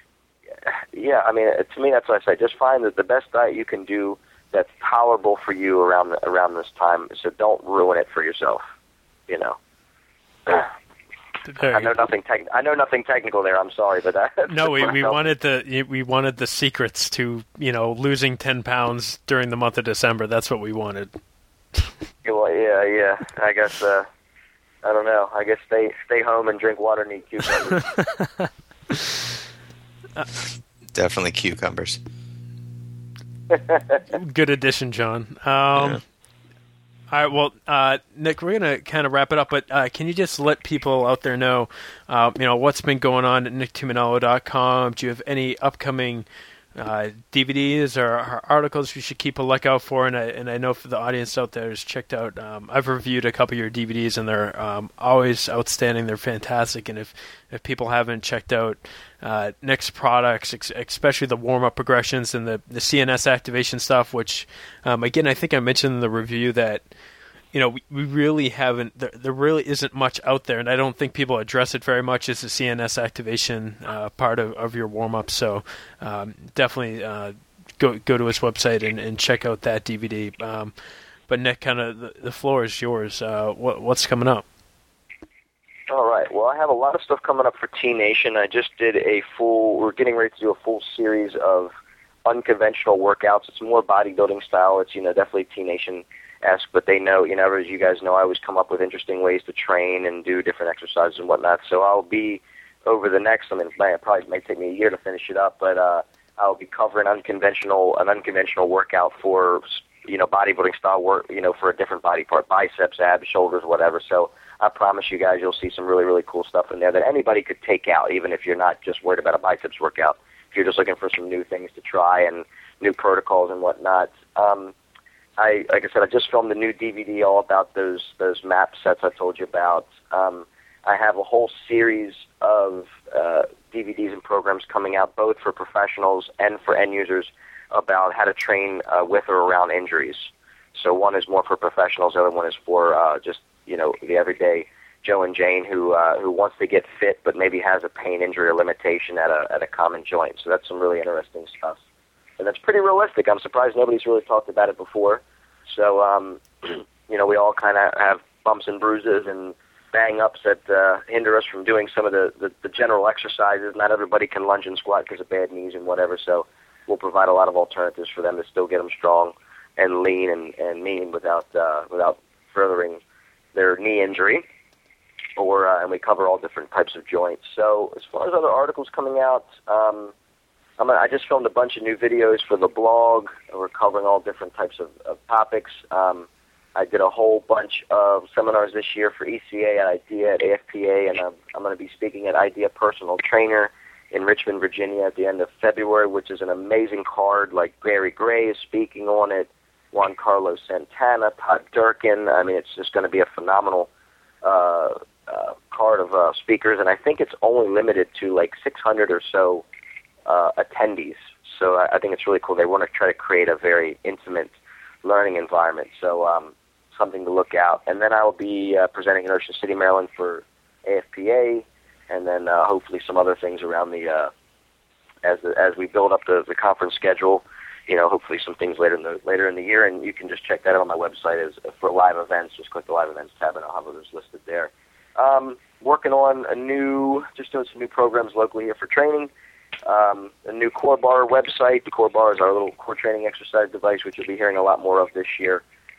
S3: yeah, I mean, to me, that's what I say. Just find that the best diet you can do that's tolerable for you around the, around this time. So don't ruin it for yourself. You know. I know nothing. Tec- I know nothing technical there. I'm sorry, but that,
S1: no, we, we wanted the we wanted the secrets to, you know, losing ten pounds during the month of December. That's what we wanted.
S3: Well, yeah, yeah. I guess uh, I don't know. I guess stay stay home and drink water and eat cucumbers.
S2: Definitely cucumbers.
S1: Good addition, John. Um, yeah. All right, well, uh, Nick, we're going to kind of wrap it up, but uh, can you just let people out there know, uh, you know, what's been going on at nick tuminello dot com? Do you have any upcoming uh, D V Ds or, or articles we should keep a lookout for? And I, and I know for the audience out there who's checked out, um, I've reviewed a couple of your D V Ds, and they're um, always outstanding. They're fantastic. And if, if people haven't checked out uh, Nick's products, ex- especially the warm-up progressions and the, the C N S activation stuff, which, um, again, I think I mentioned in the review that, you know, we, we really haven't, there, there really isn't much out there, and I don't think people address it very much as the C N S activation uh, part of, of your warm-up. So um, definitely uh, go go to his website and, and check out that D V D. Um, but Nick, kind of the, the floor is yours. Uh, what, what's coming up?
S3: All right. Well, I have a lot of stuff coming up for T Nation. I just did a full, we're getting ready to do a full series of unconventional workouts. It's more bodybuilding style. It's, you know, definitely T Nation-esque, but they know, you know, as you guys know, I always come up with interesting ways to train and do different exercises and whatnot. So I'll be over the next, I mean, it probably may take me a year to finish it up, but uh, I'll be covering unconventional, an unconventional workout for, you know, bodybuilding style work, you know, for a different body part, biceps, abs, shoulders, whatever. So I promise you guys, you'll see some really, really cool stuff in there that anybody could take out, even if you're not just worried about a biceps workout. If you're just looking for some new things to try and new protocols and whatnot. Um, I, like I said, I just filmed a new D V D all about those those map sets I told you about. Um, I have a whole series of uh, D V Ds and programs coming out, both for professionals and for end users, about how to train uh, with or around injuries. So one is more for professionals, the other one is for uh, just, you know, the everyday Joe and Jane who uh, who wants to get fit but maybe has a pain, injury, or limitation at a at a common joint. So that's some really interesting stuff. And that's pretty realistic. I'm surprised nobody's really talked about it before. So, um, you know, we all kind of have bumps and bruises and bang-ups that uh, hinder us from doing some of the, the, the general exercises. Not everybody can lunge and squat because of bad knees and whatever, so we'll provide a lot of alternatives for them to still get them strong and lean and, and mean without uh, without furthering their knee injury. Or uh, and we cover all different types of joints. So as far as other articles coming out, um, I'm a, I just filmed a bunch of new videos for the blog. We're covering all different types of, of topics. Um, I did a whole bunch of seminars this year for E C A at IDEA, at A F P A, and I'm, I'm going to be speaking at IDEA Personal Trainer in Richmond, Virginia at the end of February, which is an amazing card. Like Gary Gray is speaking on it, Juan Carlos Santana, Todd Durkin. I mean, it's just going to be a phenomenal uh, uh, card of uh, speakers, and I think it's only limited to like six hundred or so uh, attendees. So I, I think it's really cool. They want to try to create a very intimate learning environment. So um, something to look out. And then I will be uh, presenting in Ocean City, Maryland for A F P A, and then uh, hopefully some other things around the uh, as the, as we build up the, the conference schedule. You know, hopefully some things later in the later in the year, and you can just check that out on my website as for live events. Just click the live events tab, and I'll have others listed there. Um, working on a new, just doing some new programs locally here for training. Um, a new Core Bar website. The Core Bar is our little core training exercise device, which you'll be hearing a lot more of this year.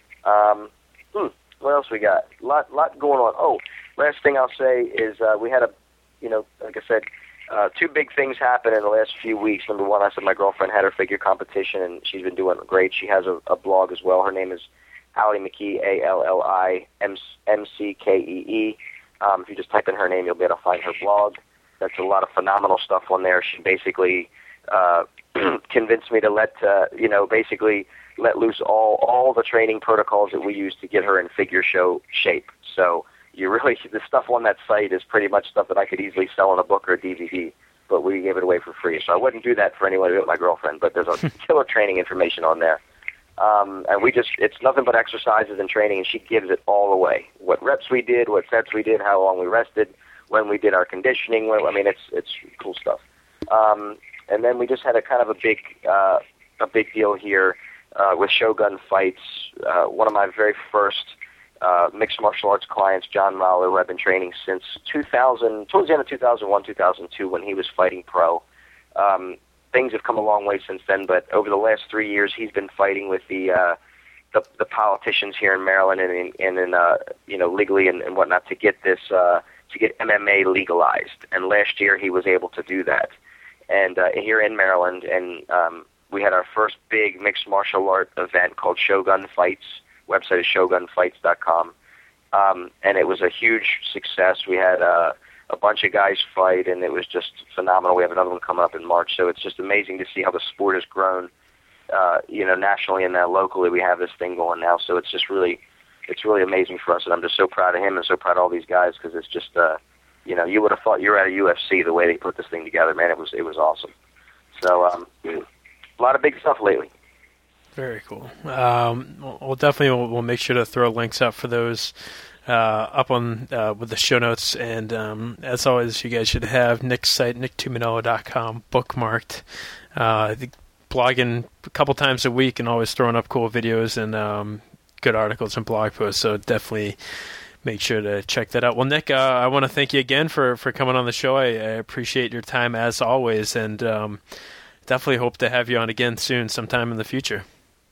S3: Um, hmm, what else we got? A lot, lot going on. Oh, last thing I'll say is uh, we had a, you know, like I said, uh, two big things happen in the last few weeks. Number one, I said my girlfriend had her figure competition, and she's been doing great. She has a, a blog as well. Her name is Allie McKee, A L L I M C K E E. Um, if you just type in her name, you'll be able to find her blog. That's a lot of phenomenal stuff on there. She basically uh, convinced me to let, uh, you know, basically let loose all, all the training protocols that we use to get her in figure show shape. So you really, the stuff on that site is pretty much stuff that I could easily sell in a book or a D V D, but we gave it away for free. So I wouldn't do that for anyone but my girlfriend, but there's a killer training information on there. Um, and we just, it's nothing but exercises and training, and she gives it all away. What reps we did, what sets we did, how long we rested, when we did our conditioning. When, I mean, it's it's cool stuff. Um, and then we just had a kind of a big uh, a big deal here uh, with Shogun Fights. Uh, one of my very first uh, mixed martial arts clients, John Mahler, who I've been training since two thousand, towards the end of two thousand one, two thousand two, when he was fighting pro. Um, things have come a long way since then, but over the last three years, he's been fighting with the uh, the, the politicians here in Maryland and in, and in uh, you know, legally and, and whatnot to get this. Uh, to get M M A legalized, and last year he was able to do that, and uh, here in Maryland, and um, we had our first big mixed martial art event called Shogun Fights. Website is shogun fights dot com, um, and it was a huge success. We had uh, a bunch of guys fight, and it was just phenomenal. We have another one coming up in March, so it's just amazing to see how the sport has grown, uh, you know, nationally and now locally. We have this thing going now, so it's just really It's really amazing for us, and I'm just so proud of him and so proud of all these guys, because it's just, uh, you know, you would have thought you were at a U F C the way they put this thing together, man. It was it was awesome. So um, a lot of big stuff lately.
S1: Very cool. Um, we'll definitely we'll, we'll make sure to throw links up for those uh, up on uh, with the show notes, and um, as always, you guys should have Nick's site, nick tuminello dot com, bookmarked. Uh, I think blogging a couple times a week and always throwing up cool videos and um, good articles and blog posts, so definitely make sure to check that out. Well, Nick, uh, I want to thank you again for, for coming on the show. I, I appreciate your time as always, and um, definitely hope to have you on again soon, sometime in the future.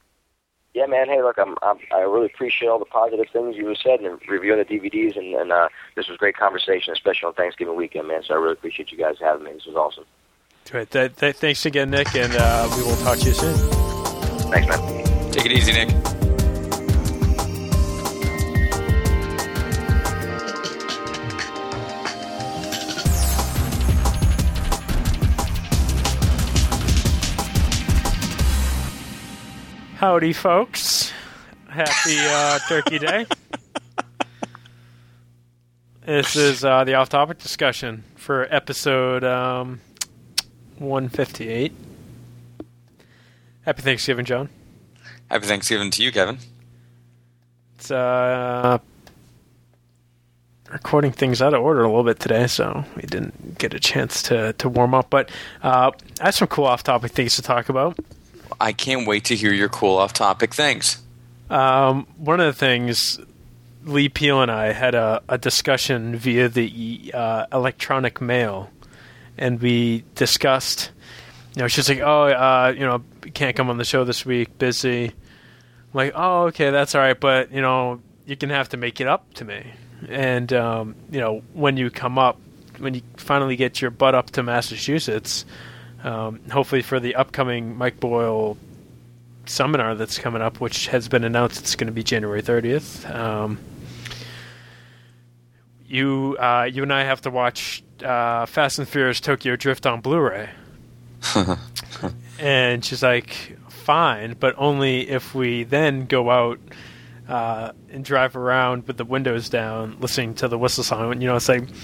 S3: Yeah, man. Hey, look, I'm, I'm I really appreciate all the positive things you said and reviewing the D V Ds, and, and uh, this was a great conversation, especially on Thanksgiving weekend, man. So I really appreciate you guys having me. This was awesome.
S1: Great. Th- th- thanks again, Nick, and uh, we will talk to you soon.
S3: Thanks, man.
S2: Take it easy, Nick.
S1: Howdy, folks. Happy uh, Turkey Day. This is uh, the off-topic discussion for episode um, one fifty-eight. Happy Thanksgiving, John.
S2: Happy Thanksgiving to you, Kevin.
S1: It's uh, recording things out of order a little bit today, so we didn't get a chance to, to warm up. But uh, I have some cool off-topic things to talk about.
S2: I can't wait to hear your cool off-topic things.
S1: Um, one of the things Lee Peel and I had a, a discussion via the uh, electronic mail, and we discussed. You know, she's like, "Oh, uh, you know, can't come on the show this week, busy." I'm like, "Oh, okay, that's all right, but you know, you're gonna have to make it up to me." And um, you know, when you come up, when you finally get your butt up to Massachusetts, um, hopefully for the upcoming Mike Boyle seminar that's coming up, which has been announced, it's going to be January thirtieth. Um, you, uh, you and I have to watch uh, Fast and Furious Tokyo Drift on Blu-ray. And she's like, fine, but only if we then go out uh, and drive around with the windows down, listening to the whistle song. You know, it's like,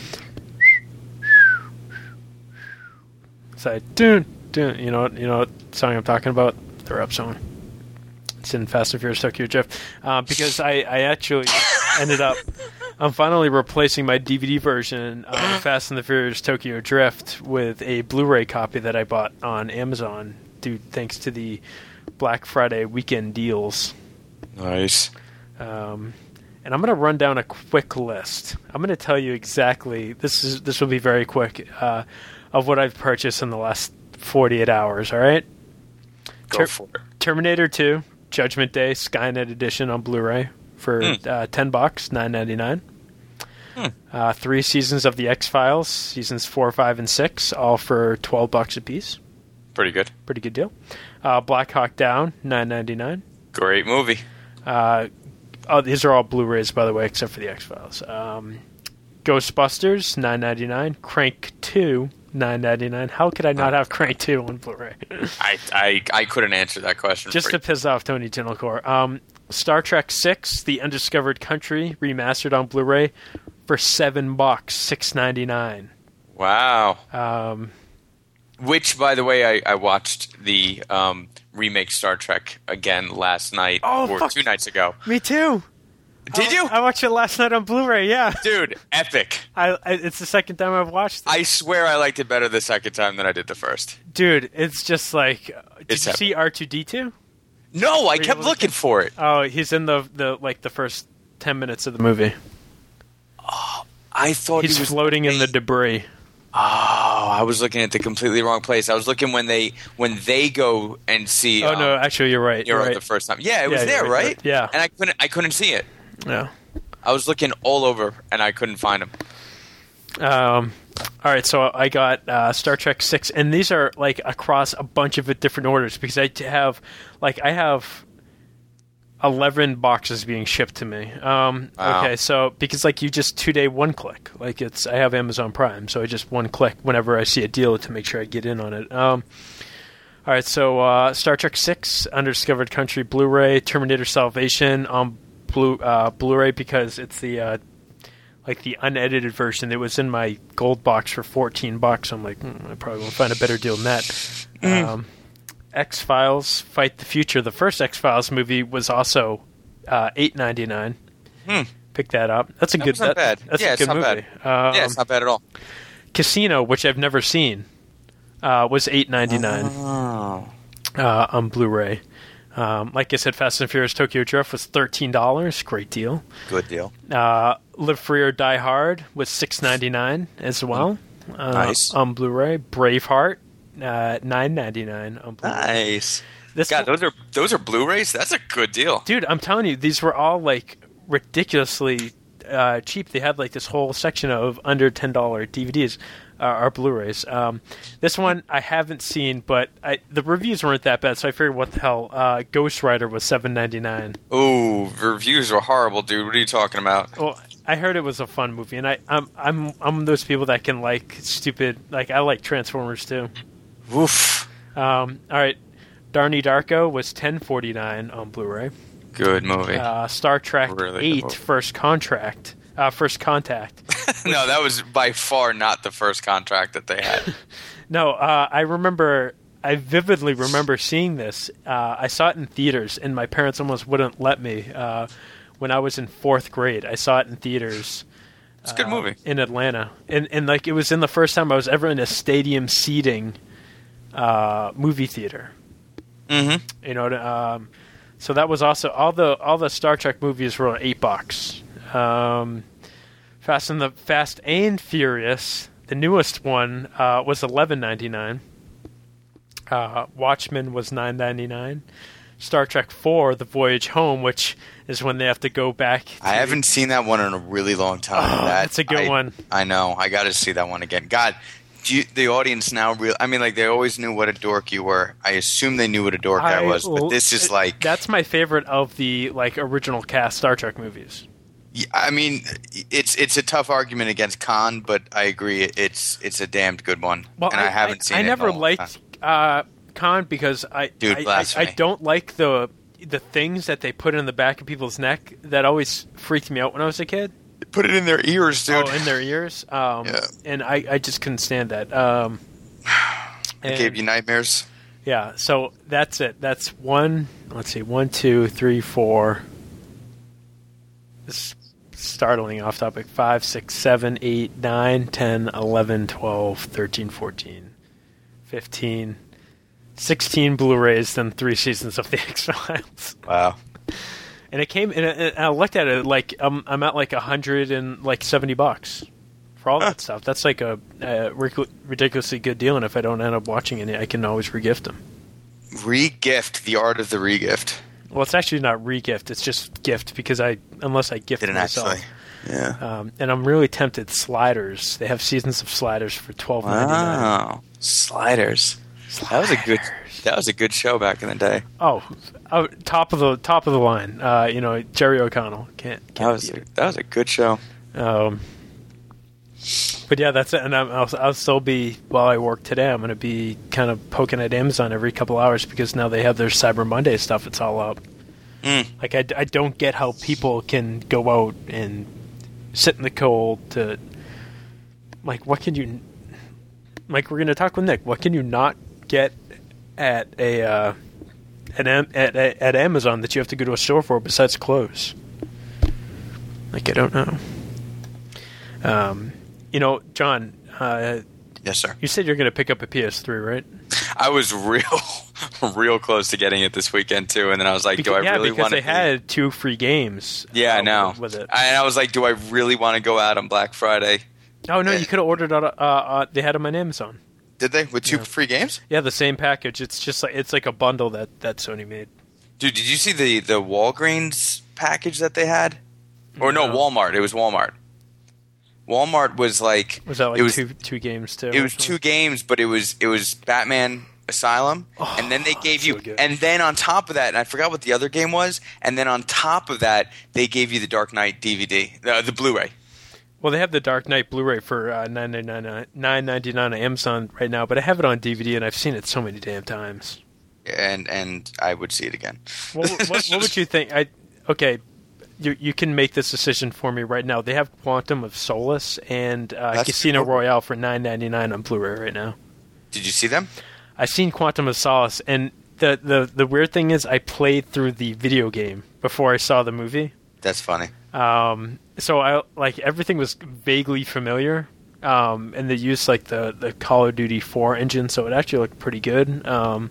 S1: it's like, dun, dun, you know, you know what song I'm talking about? The rap song. It's in Fast and Furious Tokyo Drift. Uh, because I, I actually ended up, I'm finally replacing my D V D version of Fast and the Furious Tokyo Drift with a Blu-ray copy that I bought on Amazon, due thanks to the Black Friday weekend deals.
S2: Nice.
S1: Um, and I'm going to run down a quick list. I'm going to tell you exactly, this is this will be very quick, uh, of what I've purchased in the last forty-eight hours, all right?
S2: Go
S1: Ter-
S2: for it.
S1: Terminator two, Judgment Day, Skynet Edition on Blu-ray for
S2: Mm.
S1: uh, ten bucks, nine ninety-nine.
S2: Hmm.
S1: Uh, three seasons of the X-Files, seasons four, five, and six, all for twelve bucks a piece.
S2: Pretty good.
S1: Pretty good deal. Uh, Black Hawk Down, nine ninety-nine.
S2: Great movie.
S1: Uh, oh, these are all Blu-rays, by the way, except for the X-Files. Um, Ghostbusters, nine ninety-nine. Crank two, nine ninety-nine. How could I not have Crank two on Blu-ray?
S2: I, I I couldn't answer that question.
S1: Just
S2: for
S1: to
S2: you.
S1: piss off Tony Tinelcore. Um, Star Trek six, The Undiscovered Country, remastered on Blu-ray for seven bucks, six ninety-nine.
S2: Wow.
S1: Um,
S2: Which, by the way, I, I watched the um, remake Star Trek again last night
S1: Oh,
S2: or
S1: fuck.
S2: two nights ago.
S1: me too.
S2: Did
S1: I,
S2: you?
S1: I watched it last night on Blu-ray. Yeah,
S2: Dude, epic.
S1: I, I, it's the second time I've watched it.
S2: I swear I liked it better the second time than I did the first.
S1: Dude, it's just like. uh, Did
S2: It's
S1: you
S2: epic.
S1: see R two D two?
S2: No, I
S1: you
S2: kept
S1: looking?
S2: looking for it.
S1: Oh, he's in the the like the first ten minutes of the movie.
S2: I thought
S1: He's
S2: he was
S1: floating in the debris.
S2: Oh, I was looking at the completely wrong place. I was looking when they when they go and see.
S1: Oh
S2: um,
S1: no, actually, you're right. You're
S2: Nero
S1: right.
S2: the first time. Yeah, it
S1: Yeah,
S2: was
S1: you're
S2: there,
S1: right,
S2: right?
S1: right. Yeah.
S2: And I couldn't I couldn't see it.
S1: Yeah.
S2: I was looking all over and I couldn't find him.
S1: Um, all right, so I got uh, Star Trek six, and these are like across a bunch of different orders because I t- have, like, I have eleven boxes being shipped to me. Um,
S2: Wow.
S1: Okay, so because like you just two day one click, like it's I have Amazon Prime, so I just one click whenever I see a deal to make sure I get in on it. Um, all right, so uh, Star Trek six, Undiscovered Country Blu-ray, Terminator Salvation on Blu uh, Blu-ray because it's the uh, like the unedited version. It was in my gold box for fourteen bucks. I'm like, mm, I probably won't find a better deal than that. Um, X-Files, Fight the Future. The first X-Files movie was also uh, eight ninety-nine.
S2: Hmm.
S1: Pick that up. That's a
S2: That
S1: good.
S2: was not
S1: that-
S2: bad.
S1: That's
S2: Yeah,
S1: a
S2: it's
S1: good
S2: not
S1: movie. Um,
S2: yeah, it's not bad at all.
S1: Casino, which I've never seen, uh, was eight ninety-nine
S2: Oh.
S1: uh, on Blu-ray. Um, like I said, Fast and Furious Tokyo Drift was thirteen dollars. Great deal.
S2: Good deal.
S1: Uh, Live Free or Die Hard was six ninety-nine as well. Uh,
S2: Nice.
S1: On Blu-ray. Braveheart, uh, nine ninety-nine on Blu-ray.
S2: Nice.
S1: This
S2: God, those are those are Blu-rays. That's a good deal.
S1: Dude, I'm telling you, these were all like ridiculously uh, cheap. They had like this whole section of under ten dollar D V Ds uh, or Blu-rays. Um, this one I haven't seen, but I, the reviews weren't that bad, so I figured, what the hell? Uh, Ghost Rider was seven ninety-nine.
S2: Ooh, reviews were horrible, dude. What are you talking about?
S1: Well, I heard it was a fun movie, and I, I'm I'm I'm those people that can like stupid. Like I like Transformers too.
S2: Oof.
S1: Um, all right, Darnie Darko was ten forty-nine on Blu-ray.
S2: Good movie.
S1: Uh, Star Trek
S2: Really good
S1: eight,
S2: movie.
S1: First Contract, uh, First Contact.
S2: No, that was by far not the first contract that they had.
S1: No, uh, I remember. I vividly remember seeing this. Uh, I saw it in theaters, and my parents almost wouldn't let me. Uh, when I was in fourth grade, I saw it in theaters.
S2: It's a good
S1: uh,
S2: movie.
S1: in Atlanta, and and like it was in the first time I was ever in a stadium seating uh, movie theater.
S2: Mm-hmm.
S1: You know, um, so that was also all the all the Star Trek movies were eight bucks. Um, Fast and the Fast and Furious, the newest one, uh, was eleven ninety nine. Uh, Watchmen was nine ninety nine. Star Trek four, The Voyage Home, which is when they have to go back. To
S2: I haven't seen that one in a really long time.
S1: Oh,
S2: that,
S1: that's a good
S2: I,
S1: one.
S2: I know. I got to see that one again. God, do you, the audience now real? I mean, like they always knew what a dork you were. I assume they knew what a dork I, I was, but this is like
S1: that's my favorite of the like original cast Star Trek movies.
S2: Yeah, I mean, it's it's a tough argument against Khan, but I agree it's it's a damned good one.
S1: Well,
S2: and I, I haven't
S1: I,
S2: seen
S1: I
S2: it.
S1: I never
S2: in a
S1: liked uh, Khan because I
S2: Dude,
S1: I, I, I don't like the the things that they put in the back of people's neck. That always freaked me out when I was a kid.
S2: Put it in their ears, dude.
S1: Oh, in their ears. Um,
S2: yeah.
S1: And I, I just couldn't stand that. Um,
S2: it gave you nightmares.
S1: Yeah. So that's it. That's one. Let's see. One, two, three, four. This startling off topic. Five, six, seven, eight, nine, ten, eleven, twelve, thirteen, fourteen, fifteen, sixteen Blu-rays, then three seasons of the X-Files.
S2: Wow. And
S1: it came, and, and I looked at it like um, I'm at like a hundred and like seventy bucks for all huh. that stuff. That's like a, a ridiculously good deal, and if I don't end up watching any, I can always regift them.
S2: Regift, the art of the regift.
S1: Well, it's actually not regift; it's just gift because I, unless I gift it myself.
S2: Actually. Yeah.
S1: Um, and I'm really tempted. Sliders. They have seasons of Sliders for twelve ninety nine.
S2: Wow, Sliders. Sliders. That was a good. That was a good show back in the day.
S1: Oh, oh top of the top of the line. Uh, you know, Jerry O'Connell. Can't. can't
S2: that was a, that was a good show.
S1: Um, but yeah, that's it. And I'm, I'll, I'll still be while I work today. I'm going to be kind of poking at Amazon every couple hours because now they have their Cyber Monday stuff. It's all up.
S2: Mm.
S1: Like I, I don't get how people can go out and sit in the cold to. Like, what can you? Like, we're going to talk with Nick. What can you not get at a uh, at, at at Amazon that you have to go to a store for besides clothes? Like, I don't know. Um, you know, John. Uh,
S2: yes, sir.
S1: You said you're going to pick up a P S three, right?
S2: I was real, real close to getting it this weekend too, and then I was like,
S1: because,
S2: "Do I
S1: yeah,
S2: really want to?"
S1: Because they had two free games.
S2: Yeah,
S1: uh,
S2: I know.
S1: With, with it,
S2: and I was like, "Do I really want to go out on Black Friday?"
S1: Oh no,
S2: and,
S1: you could have ordered it. Uh, uh, they had them on Amazon.
S2: Did they with two
S1: yeah.
S2: free games?
S1: Yeah, the same package. It's just like it's like a bundle that, that Sony made.
S2: Dude, did you see the the Walgreens package that they had? Or no, no Walmart. It was Walmart. Walmart was like
S1: was that like
S2: it was,
S1: two two games too?
S2: It was two games, but it was it was Batman Asylum,
S1: oh,
S2: and then they gave you,
S1: so
S2: and then on top of that, and I forgot what the other game was, and then on top of that, they gave you the Dark Knight D V D, the, the Blu-ray.
S1: Well, they have the Dark Knight Blu-ray for uh, nine ninety nine on Amazon right now, but I have it on D V D, and I've seen it so many damn times.
S2: And and I would see it again.
S1: what, what, what would you think? I okay, you you can make this decision for me right now. They have Quantum of Solace and uh, Casino cool. Royale for nine ninety-nine on Blu-ray right now.
S2: Did you see them?
S1: I've seen Quantum of Solace, and the, the, the weird thing is I played through the video game before I saw the movie.
S2: That's funny.
S1: Um, so I like everything was vaguely familiar, um, and they used like the, the Call of Duty four engine, so it actually looked pretty good. Um,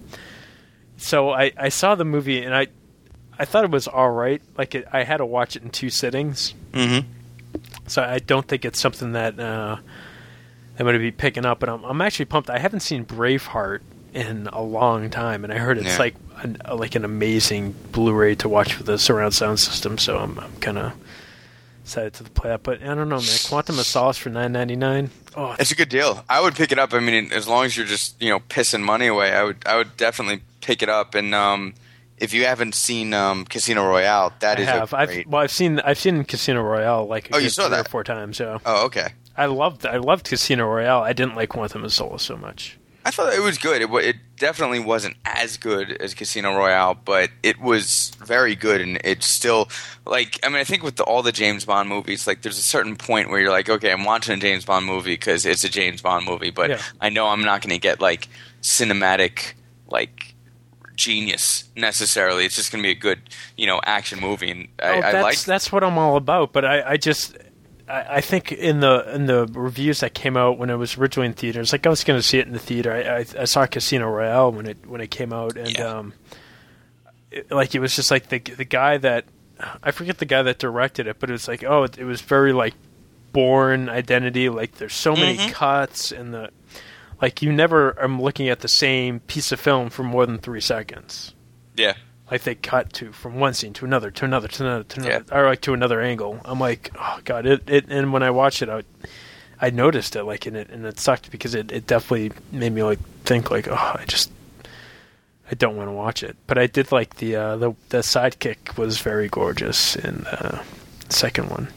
S1: so I, I saw the movie, and I I thought it was all right. Like it, I had to watch it in two sittings.
S2: Mm-hmm.
S1: So I don't think it's something that uh, I'm going to be picking up. But I'm I'm actually pumped. I haven't seen Braveheart in a long time, and I heard it's
S2: yeah.
S1: like an, like an amazing Blu-ray to watch with the surround sound system. So I'm I'm kind of excited to play that. But I don't know, man. Quantum of Solace for nine ninety-nine. Oh,
S2: it's a good deal. I would pick it up. I mean, as long as you're just you know pissing money away, I would I would definitely pick it up. And um, if you haven't seen um, Casino Royale, that
S1: I
S2: is
S1: have.
S2: a great...
S1: I've well, I've seen I've seen Casino Royale like a
S2: oh,
S1: good
S2: you saw
S1: three
S2: that?
S1: or four times. Yeah.
S2: Oh, okay.
S1: I loved I loved Casino Royale. I didn't like Quantum of Solace so much.
S2: I thought it was good. It, it definitely wasn't as good as Casino Royale, but it was very good, and it's still like I mean I think with the, all the James Bond movies, like there's a certain point where you're like, okay, I'm watching a James Bond movie because it's a James Bond movie, but
S1: yeah.
S2: I know I'm not going to get like cinematic like genius necessarily. It's just going to be a good you know action movie, and I,
S1: oh,
S2: I
S1: that's,
S2: like
S1: that's what I'm all about. But I, I just. I think in the in the reviews that came out when it was originally in theaters, like I was going to see it in the theater. I, I, I saw Casino Royale when it when it came out, and
S2: yeah.
S1: um, it, like it was just like the the guy that I forget the guy that directed it, but it was like, oh, it, it was very like Bourne Identity. Like there's so many
S2: Mhm.
S1: cuts and the like you never am looking at the same piece of film for more than three seconds.
S2: Yeah.
S1: Like they cut to from one scene to another to another to another to another, or like to another angle. I'm like, oh god! It, it and when I watched it, I I noticed it like in it, and it sucked because it, it definitely made me like think like, oh, I just I don't want to watch it. But I did like the uh, the the sidekick was very gorgeous in the second one.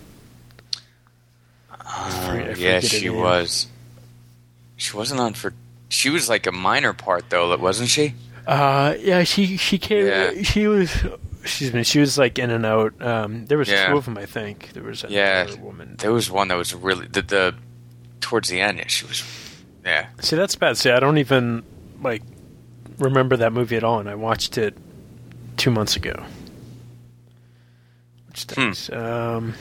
S2: Uh,
S1: forget- I
S2: yeah,
S1: forget her
S2: she
S1: name.
S2: was. She wasn't on for. She was like a minor part though, wasn't she?
S1: Uh, yeah, she she came.
S2: Yeah.
S1: She was. Excuse me. She was like in and out. Um, there was
S2: Yeah.
S1: two of them, I think. There was another
S2: Yeah.
S1: woman.
S2: There was one that was really the, the towards the end. Yeah, she was. Yeah.
S1: See, that's bad. See, I don't even like remember that movie at all, and I watched it two months ago. Which stinks. Um,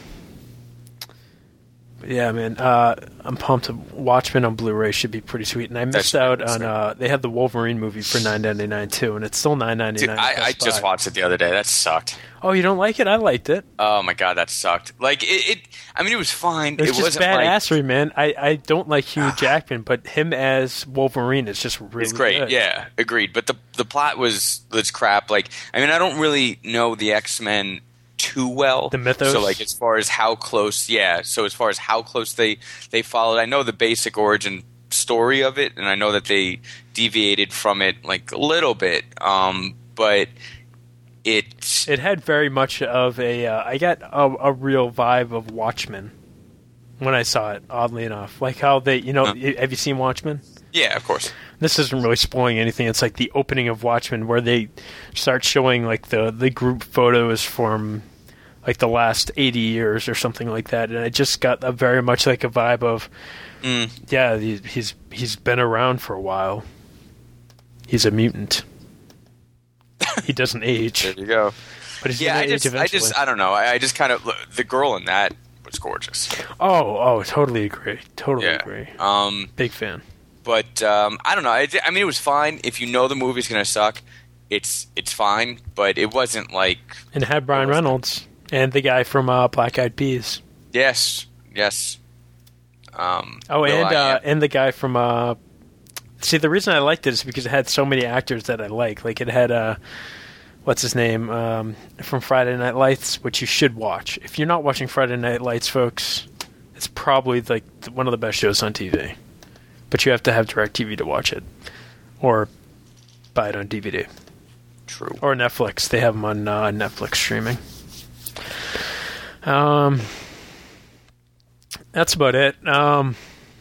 S1: but yeah, man. Uh, I'm pumped. Watchmen on Blu-ray should be pretty sweet, and I missed
S2: That's
S1: out
S2: right,
S1: on. Uh, they had the Wolverine movie for nine ninety-nine too, and it's still nine ninety
S2: Dude,
S1: nine.
S2: I, I just watched it the other day. That sucked.
S1: Oh, you don't like it? I liked it.
S2: Oh my god, that sucked. Like it. it I mean, it was fine.
S1: It's
S2: it
S1: just
S2: wasn't like,
S1: badassery, man. I, I don't like Hugh Jackman, but him as Wolverine is just really
S2: It's great.
S1: good.
S2: Yeah, agreed. But the the plot was was crap. Like, I mean, I don't really know the X-Men too well.
S1: The mythos?
S2: So, like, as far as how close, yeah. So, as far as how close they they followed, I know the basic origin story of it, and I know that they deviated from it like a little bit. Um, but it,
S1: It had very much of a. Uh, I got a, a real vibe of Watchmen when I saw it. Oddly enough, like how they, you know,
S2: Huh.
S1: y- have you seen Watchmen?
S2: yeah, of course.
S1: This isn't really spoiling anything. It's like the opening of Watchmen, where they start showing like the the group photos from like the last eighty years or something like that, and I just got a very much like a vibe of,
S2: Mm.
S1: yeah, he, he's he's been around for a while. He's a mutant. He doesn't age,
S2: There you go.
S1: but he's
S2: Yeah,
S1: gonna
S2: I
S1: age
S2: just, I
S1: eventually.
S2: just, I don't know. I, I just kind of the girl in that was gorgeous.
S1: Oh, oh, totally agree. Totally
S2: Yeah.
S1: agree.
S2: Um,
S1: Big fan.
S2: but um, I don't know. I, I mean, it was fine. If you know the movie's gonna suck, it's it's fine. But it wasn't like
S1: And it had Brian
S2: It was-
S1: Reynolds and the guy from uh, Black Eyed Peas.
S2: yes, yes. Um,
S1: Oh,
S2: Will
S1: and
S2: I
S1: uh,
S2: Am.
S1: and the guy from. Uh, see, the reason I liked it is because it had so many actors that I like. Like it had, uh, what's his name um, from Friday Night Lights, which you should watch. If you're not watching Friday Night Lights, folks, it's probably like one of the best shows on T V. But you have to have DirecTV to watch it, or buy it on D V D
S2: True.
S1: or Netflix. They have them on uh, Netflix streaming. Um. That's about it. Um,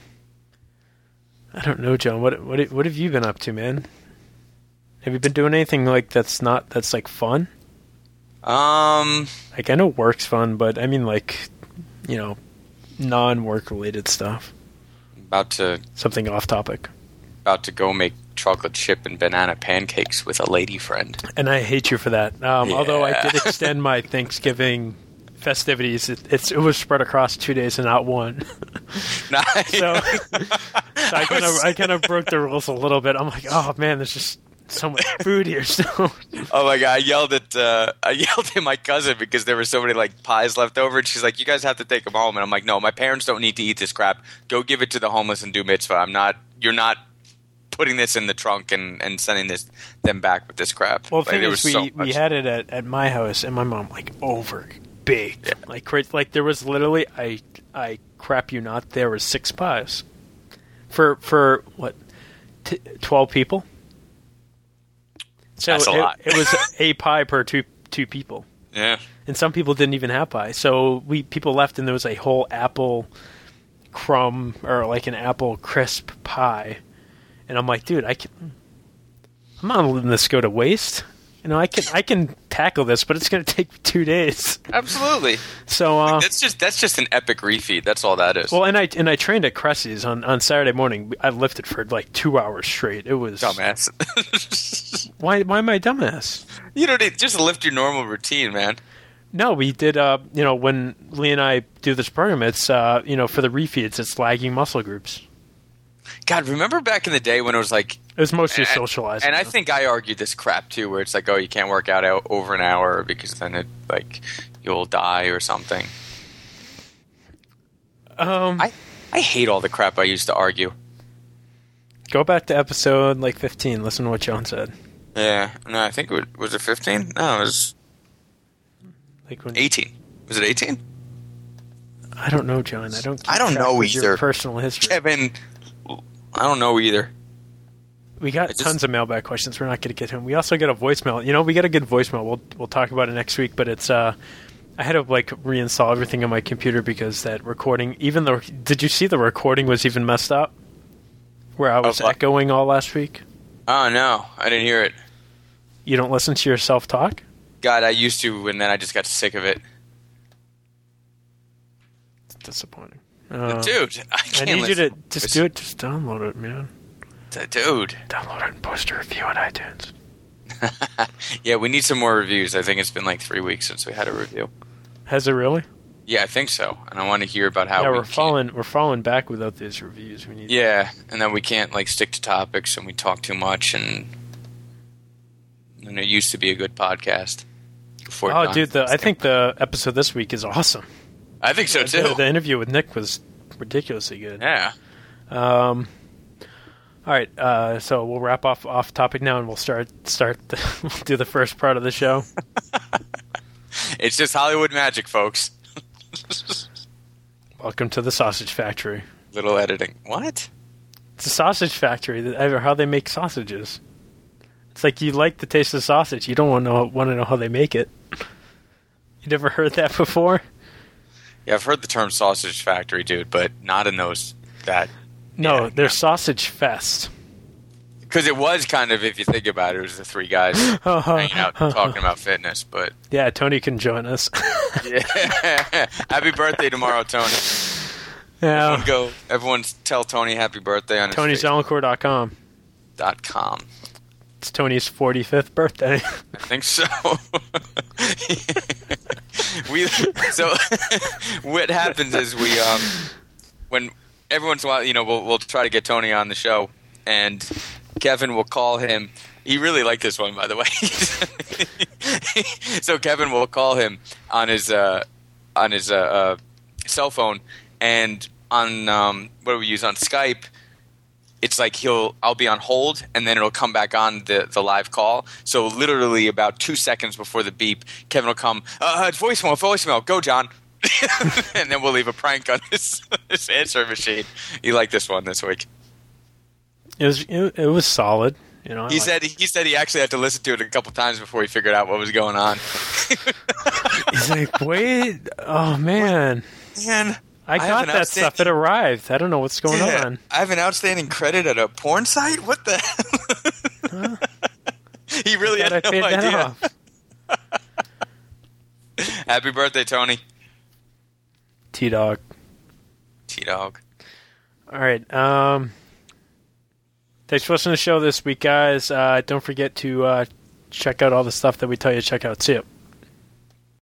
S1: I don't know, John. What what what have you been up to, man? Have you been doing anything like that's not that's like fun?
S2: Um,
S1: Like I know work's fun, but I mean like, you know, non-work related stuff.
S2: about to
S1: Something off topic.
S2: about to go make chocolate chip and banana pancakes with a lady friend.
S1: And I hate you for that. Um, Although I
S2: Yeah.
S1: did extend my Thanksgiving festivities, it, it's it was spread across two days and not one.
S2: Nice.
S1: So, so I kind of I kind of broke the rules a little bit. I'm like, oh man, there's just so much food here. So
S2: Oh my god! I yelled at uh, I yelled at my cousin because there were so many like pies left over, and she's like, "You guys have to take them home." And I'm like, "No, my parents don't need to eat this crap. Go give it to the homeless and do mitzvah. I'm not. You're not putting this in the trunk and, and sending this them back with this crap."
S1: well, the
S2: Like,
S1: thing
S2: there
S1: is,
S2: was
S1: we
S2: so
S1: we
S2: much.
S1: had it at, at my house, and my mom like over baked,
S2: Yeah.
S1: like cra- like there was literally I I crap you not, there was six pies for for what t- twelve people. So
S2: That's a
S1: it,
S2: lot.
S1: it was a pie per two two people.
S2: Yeah.
S1: And some people didn't even have pie. So we people left, and there was a whole apple crumb or like an apple crisp pie. And I'm like, dude, I can. I'm not letting this go to waste. You know, I can I can tackle this, but it's going to take two days.
S2: Absolutely.
S1: So, uh,
S2: That's just that's just an epic refeed. That's all that is.
S1: well, and I and I trained at Cressy's on, on Saturday morning. I lifted for like two hours straight. It was
S2: Dumbass.
S1: Why why am I dumbass?
S2: You don't need just lift your normal routine, man.
S1: No, we did. Uh, you know, when Lee and I do this program, it's uh, you know, for the refeeds, it's lagging muscle groups.
S2: God, remember back in the day when it was like
S1: It was mostly
S2: and,
S1: socializing.
S2: And I
S1: though.
S2: think I argued this crap too, where it's like, oh, you can't work out o- over an hour because then it like you'll die or something.
S1: Um,
S2: I I hate all the crap I used to argue.
S1: Go back to episode like fifteen. Listen to what John said.
S2: Yeah, no, I think it was, was it fifteen? No, it was
S1: Like when
S2: eighteen. Was it eighteen?
S1: I don't know, John. I don't. Keep
S2: I don't
S1: track
S2: know
S1: of your
S2: either.
S1: personal history.
S2: Kevin, I don't know either.
S1: We got
S2: I just-
S1: tons of mailbag questions. We're not going to get to them. We also get a voicemail. You know, we get a good voicemail. We'll we'll talk about it next week. But it's uh, I had to like reinstall everything on my computer because that recording, even though, did you see the recording was even messed up? Where I was
S2: Oh, what?
S1: echoing all last week.
S2: Oh no, I didn't hear it.
S1: You don't listen to yourself talk?
S2: God, I used to, and then I just got sick of it.
S1: It's disappointing. Uh,
S2: Dude, I
S1: I
S2: can't
S1: need you to
S2: listen
S1: just
S2: this.
S1: do it. Just download it, man.
S2: Dude.
S1: Download it and post a review on iTunes.
S2: Yeah, we need some more reviews. I think it's been like three weeks since we had a review.
S1: Has it really?
S2: Yeah, I think so. And I want to hear about how
S1: yeah,
S2: we
S1: we're
S2: can't-
S1: falling. We're falling back without these reviews. We need.
S2: Yeah, and then we can't like stick to topics, and we talk too much, and and it used to be a good podcast. Before
S1: Oh,
S2: John-
S1: dude, the, I think the episode this week is awesome.
S2: I think so too.
S1: The, the interview with Nick was ridiculously good.
S2: Yeah.
S1: Um, all right, uh, so we'll wrap off off topic now, and we'll start start the, we'll do the first part of the show.
S2: It's just Hollywood magic, folks.
S1: Welcome to the Sausage Factory.
S2: Little editing. What?
S1: It's a sausage factory. that- How they make sausages. It's like you like the taste of sausage. You don't want to know want to know how they make it. You never heard that before?
S2: Yeah, I've heard the term sausage factory, dude, but not in those that.
S1: No,
S2: Yeah,
S1: they're
S2: no.
S1: Sausage Fest.
S2: Because it was kind of, if you think about it, it was the three guys hanging out talking about fitness. But
S1: Yeah, Tony can join us.
S2: yeah, happy birthday tomorrow, Tony.
S1: Yeah,
S2: Everyone go. Everyone tell Tony happy birthday on his
S1: Tony Zelencourt dot com.
S2: dot com.
S1: It's Tony's forty-fifth birthday.
S2: I think so. we so what happens is we um when every once in a while, you know, we'll we'll try to get Tony on the show, and Kevin will call him. He really liked this one, by the way. So Kevin will call him on his uh, on his uh, uh, cell phone, and on um, what do we use on Skype? It's like he'll I'll be on hold, and then it'll come back on the, the live call. So literally about two seconds before the beep, Kevin will come, uh, voicemail, voicemail, go John. And then we'll leave a prank on his, his answer machine. He liked this one this week.
S1: It was it, it was solid. You know, I
S2: He
S1: like-
S2: said he said he actually had to listen to it a couple times before he figured out what was going on.
S1: he's like, wait, oh man,
S2: Man,
S1: I
S2: I have
S1: got
S2: an
S1: that stuff. It
S2: outstanding-
S1: arrived. I don't know what's going
S2: yeah,
S1: on.
S2: I have an outstanding credit at a porn site? What the hell? He really
S1: Thought
S2: had
S1: I
S2: no
S1: paid that
S2: idea.
S1: off.
S2: Happy birthday, Tony.
S1: T Dog.
S2: T-Dog.
S1: All right. Um, thanks for listening to the show this week, guys. Uh, don't forget to uh, check out all the stuff that we tell you to check out. See you.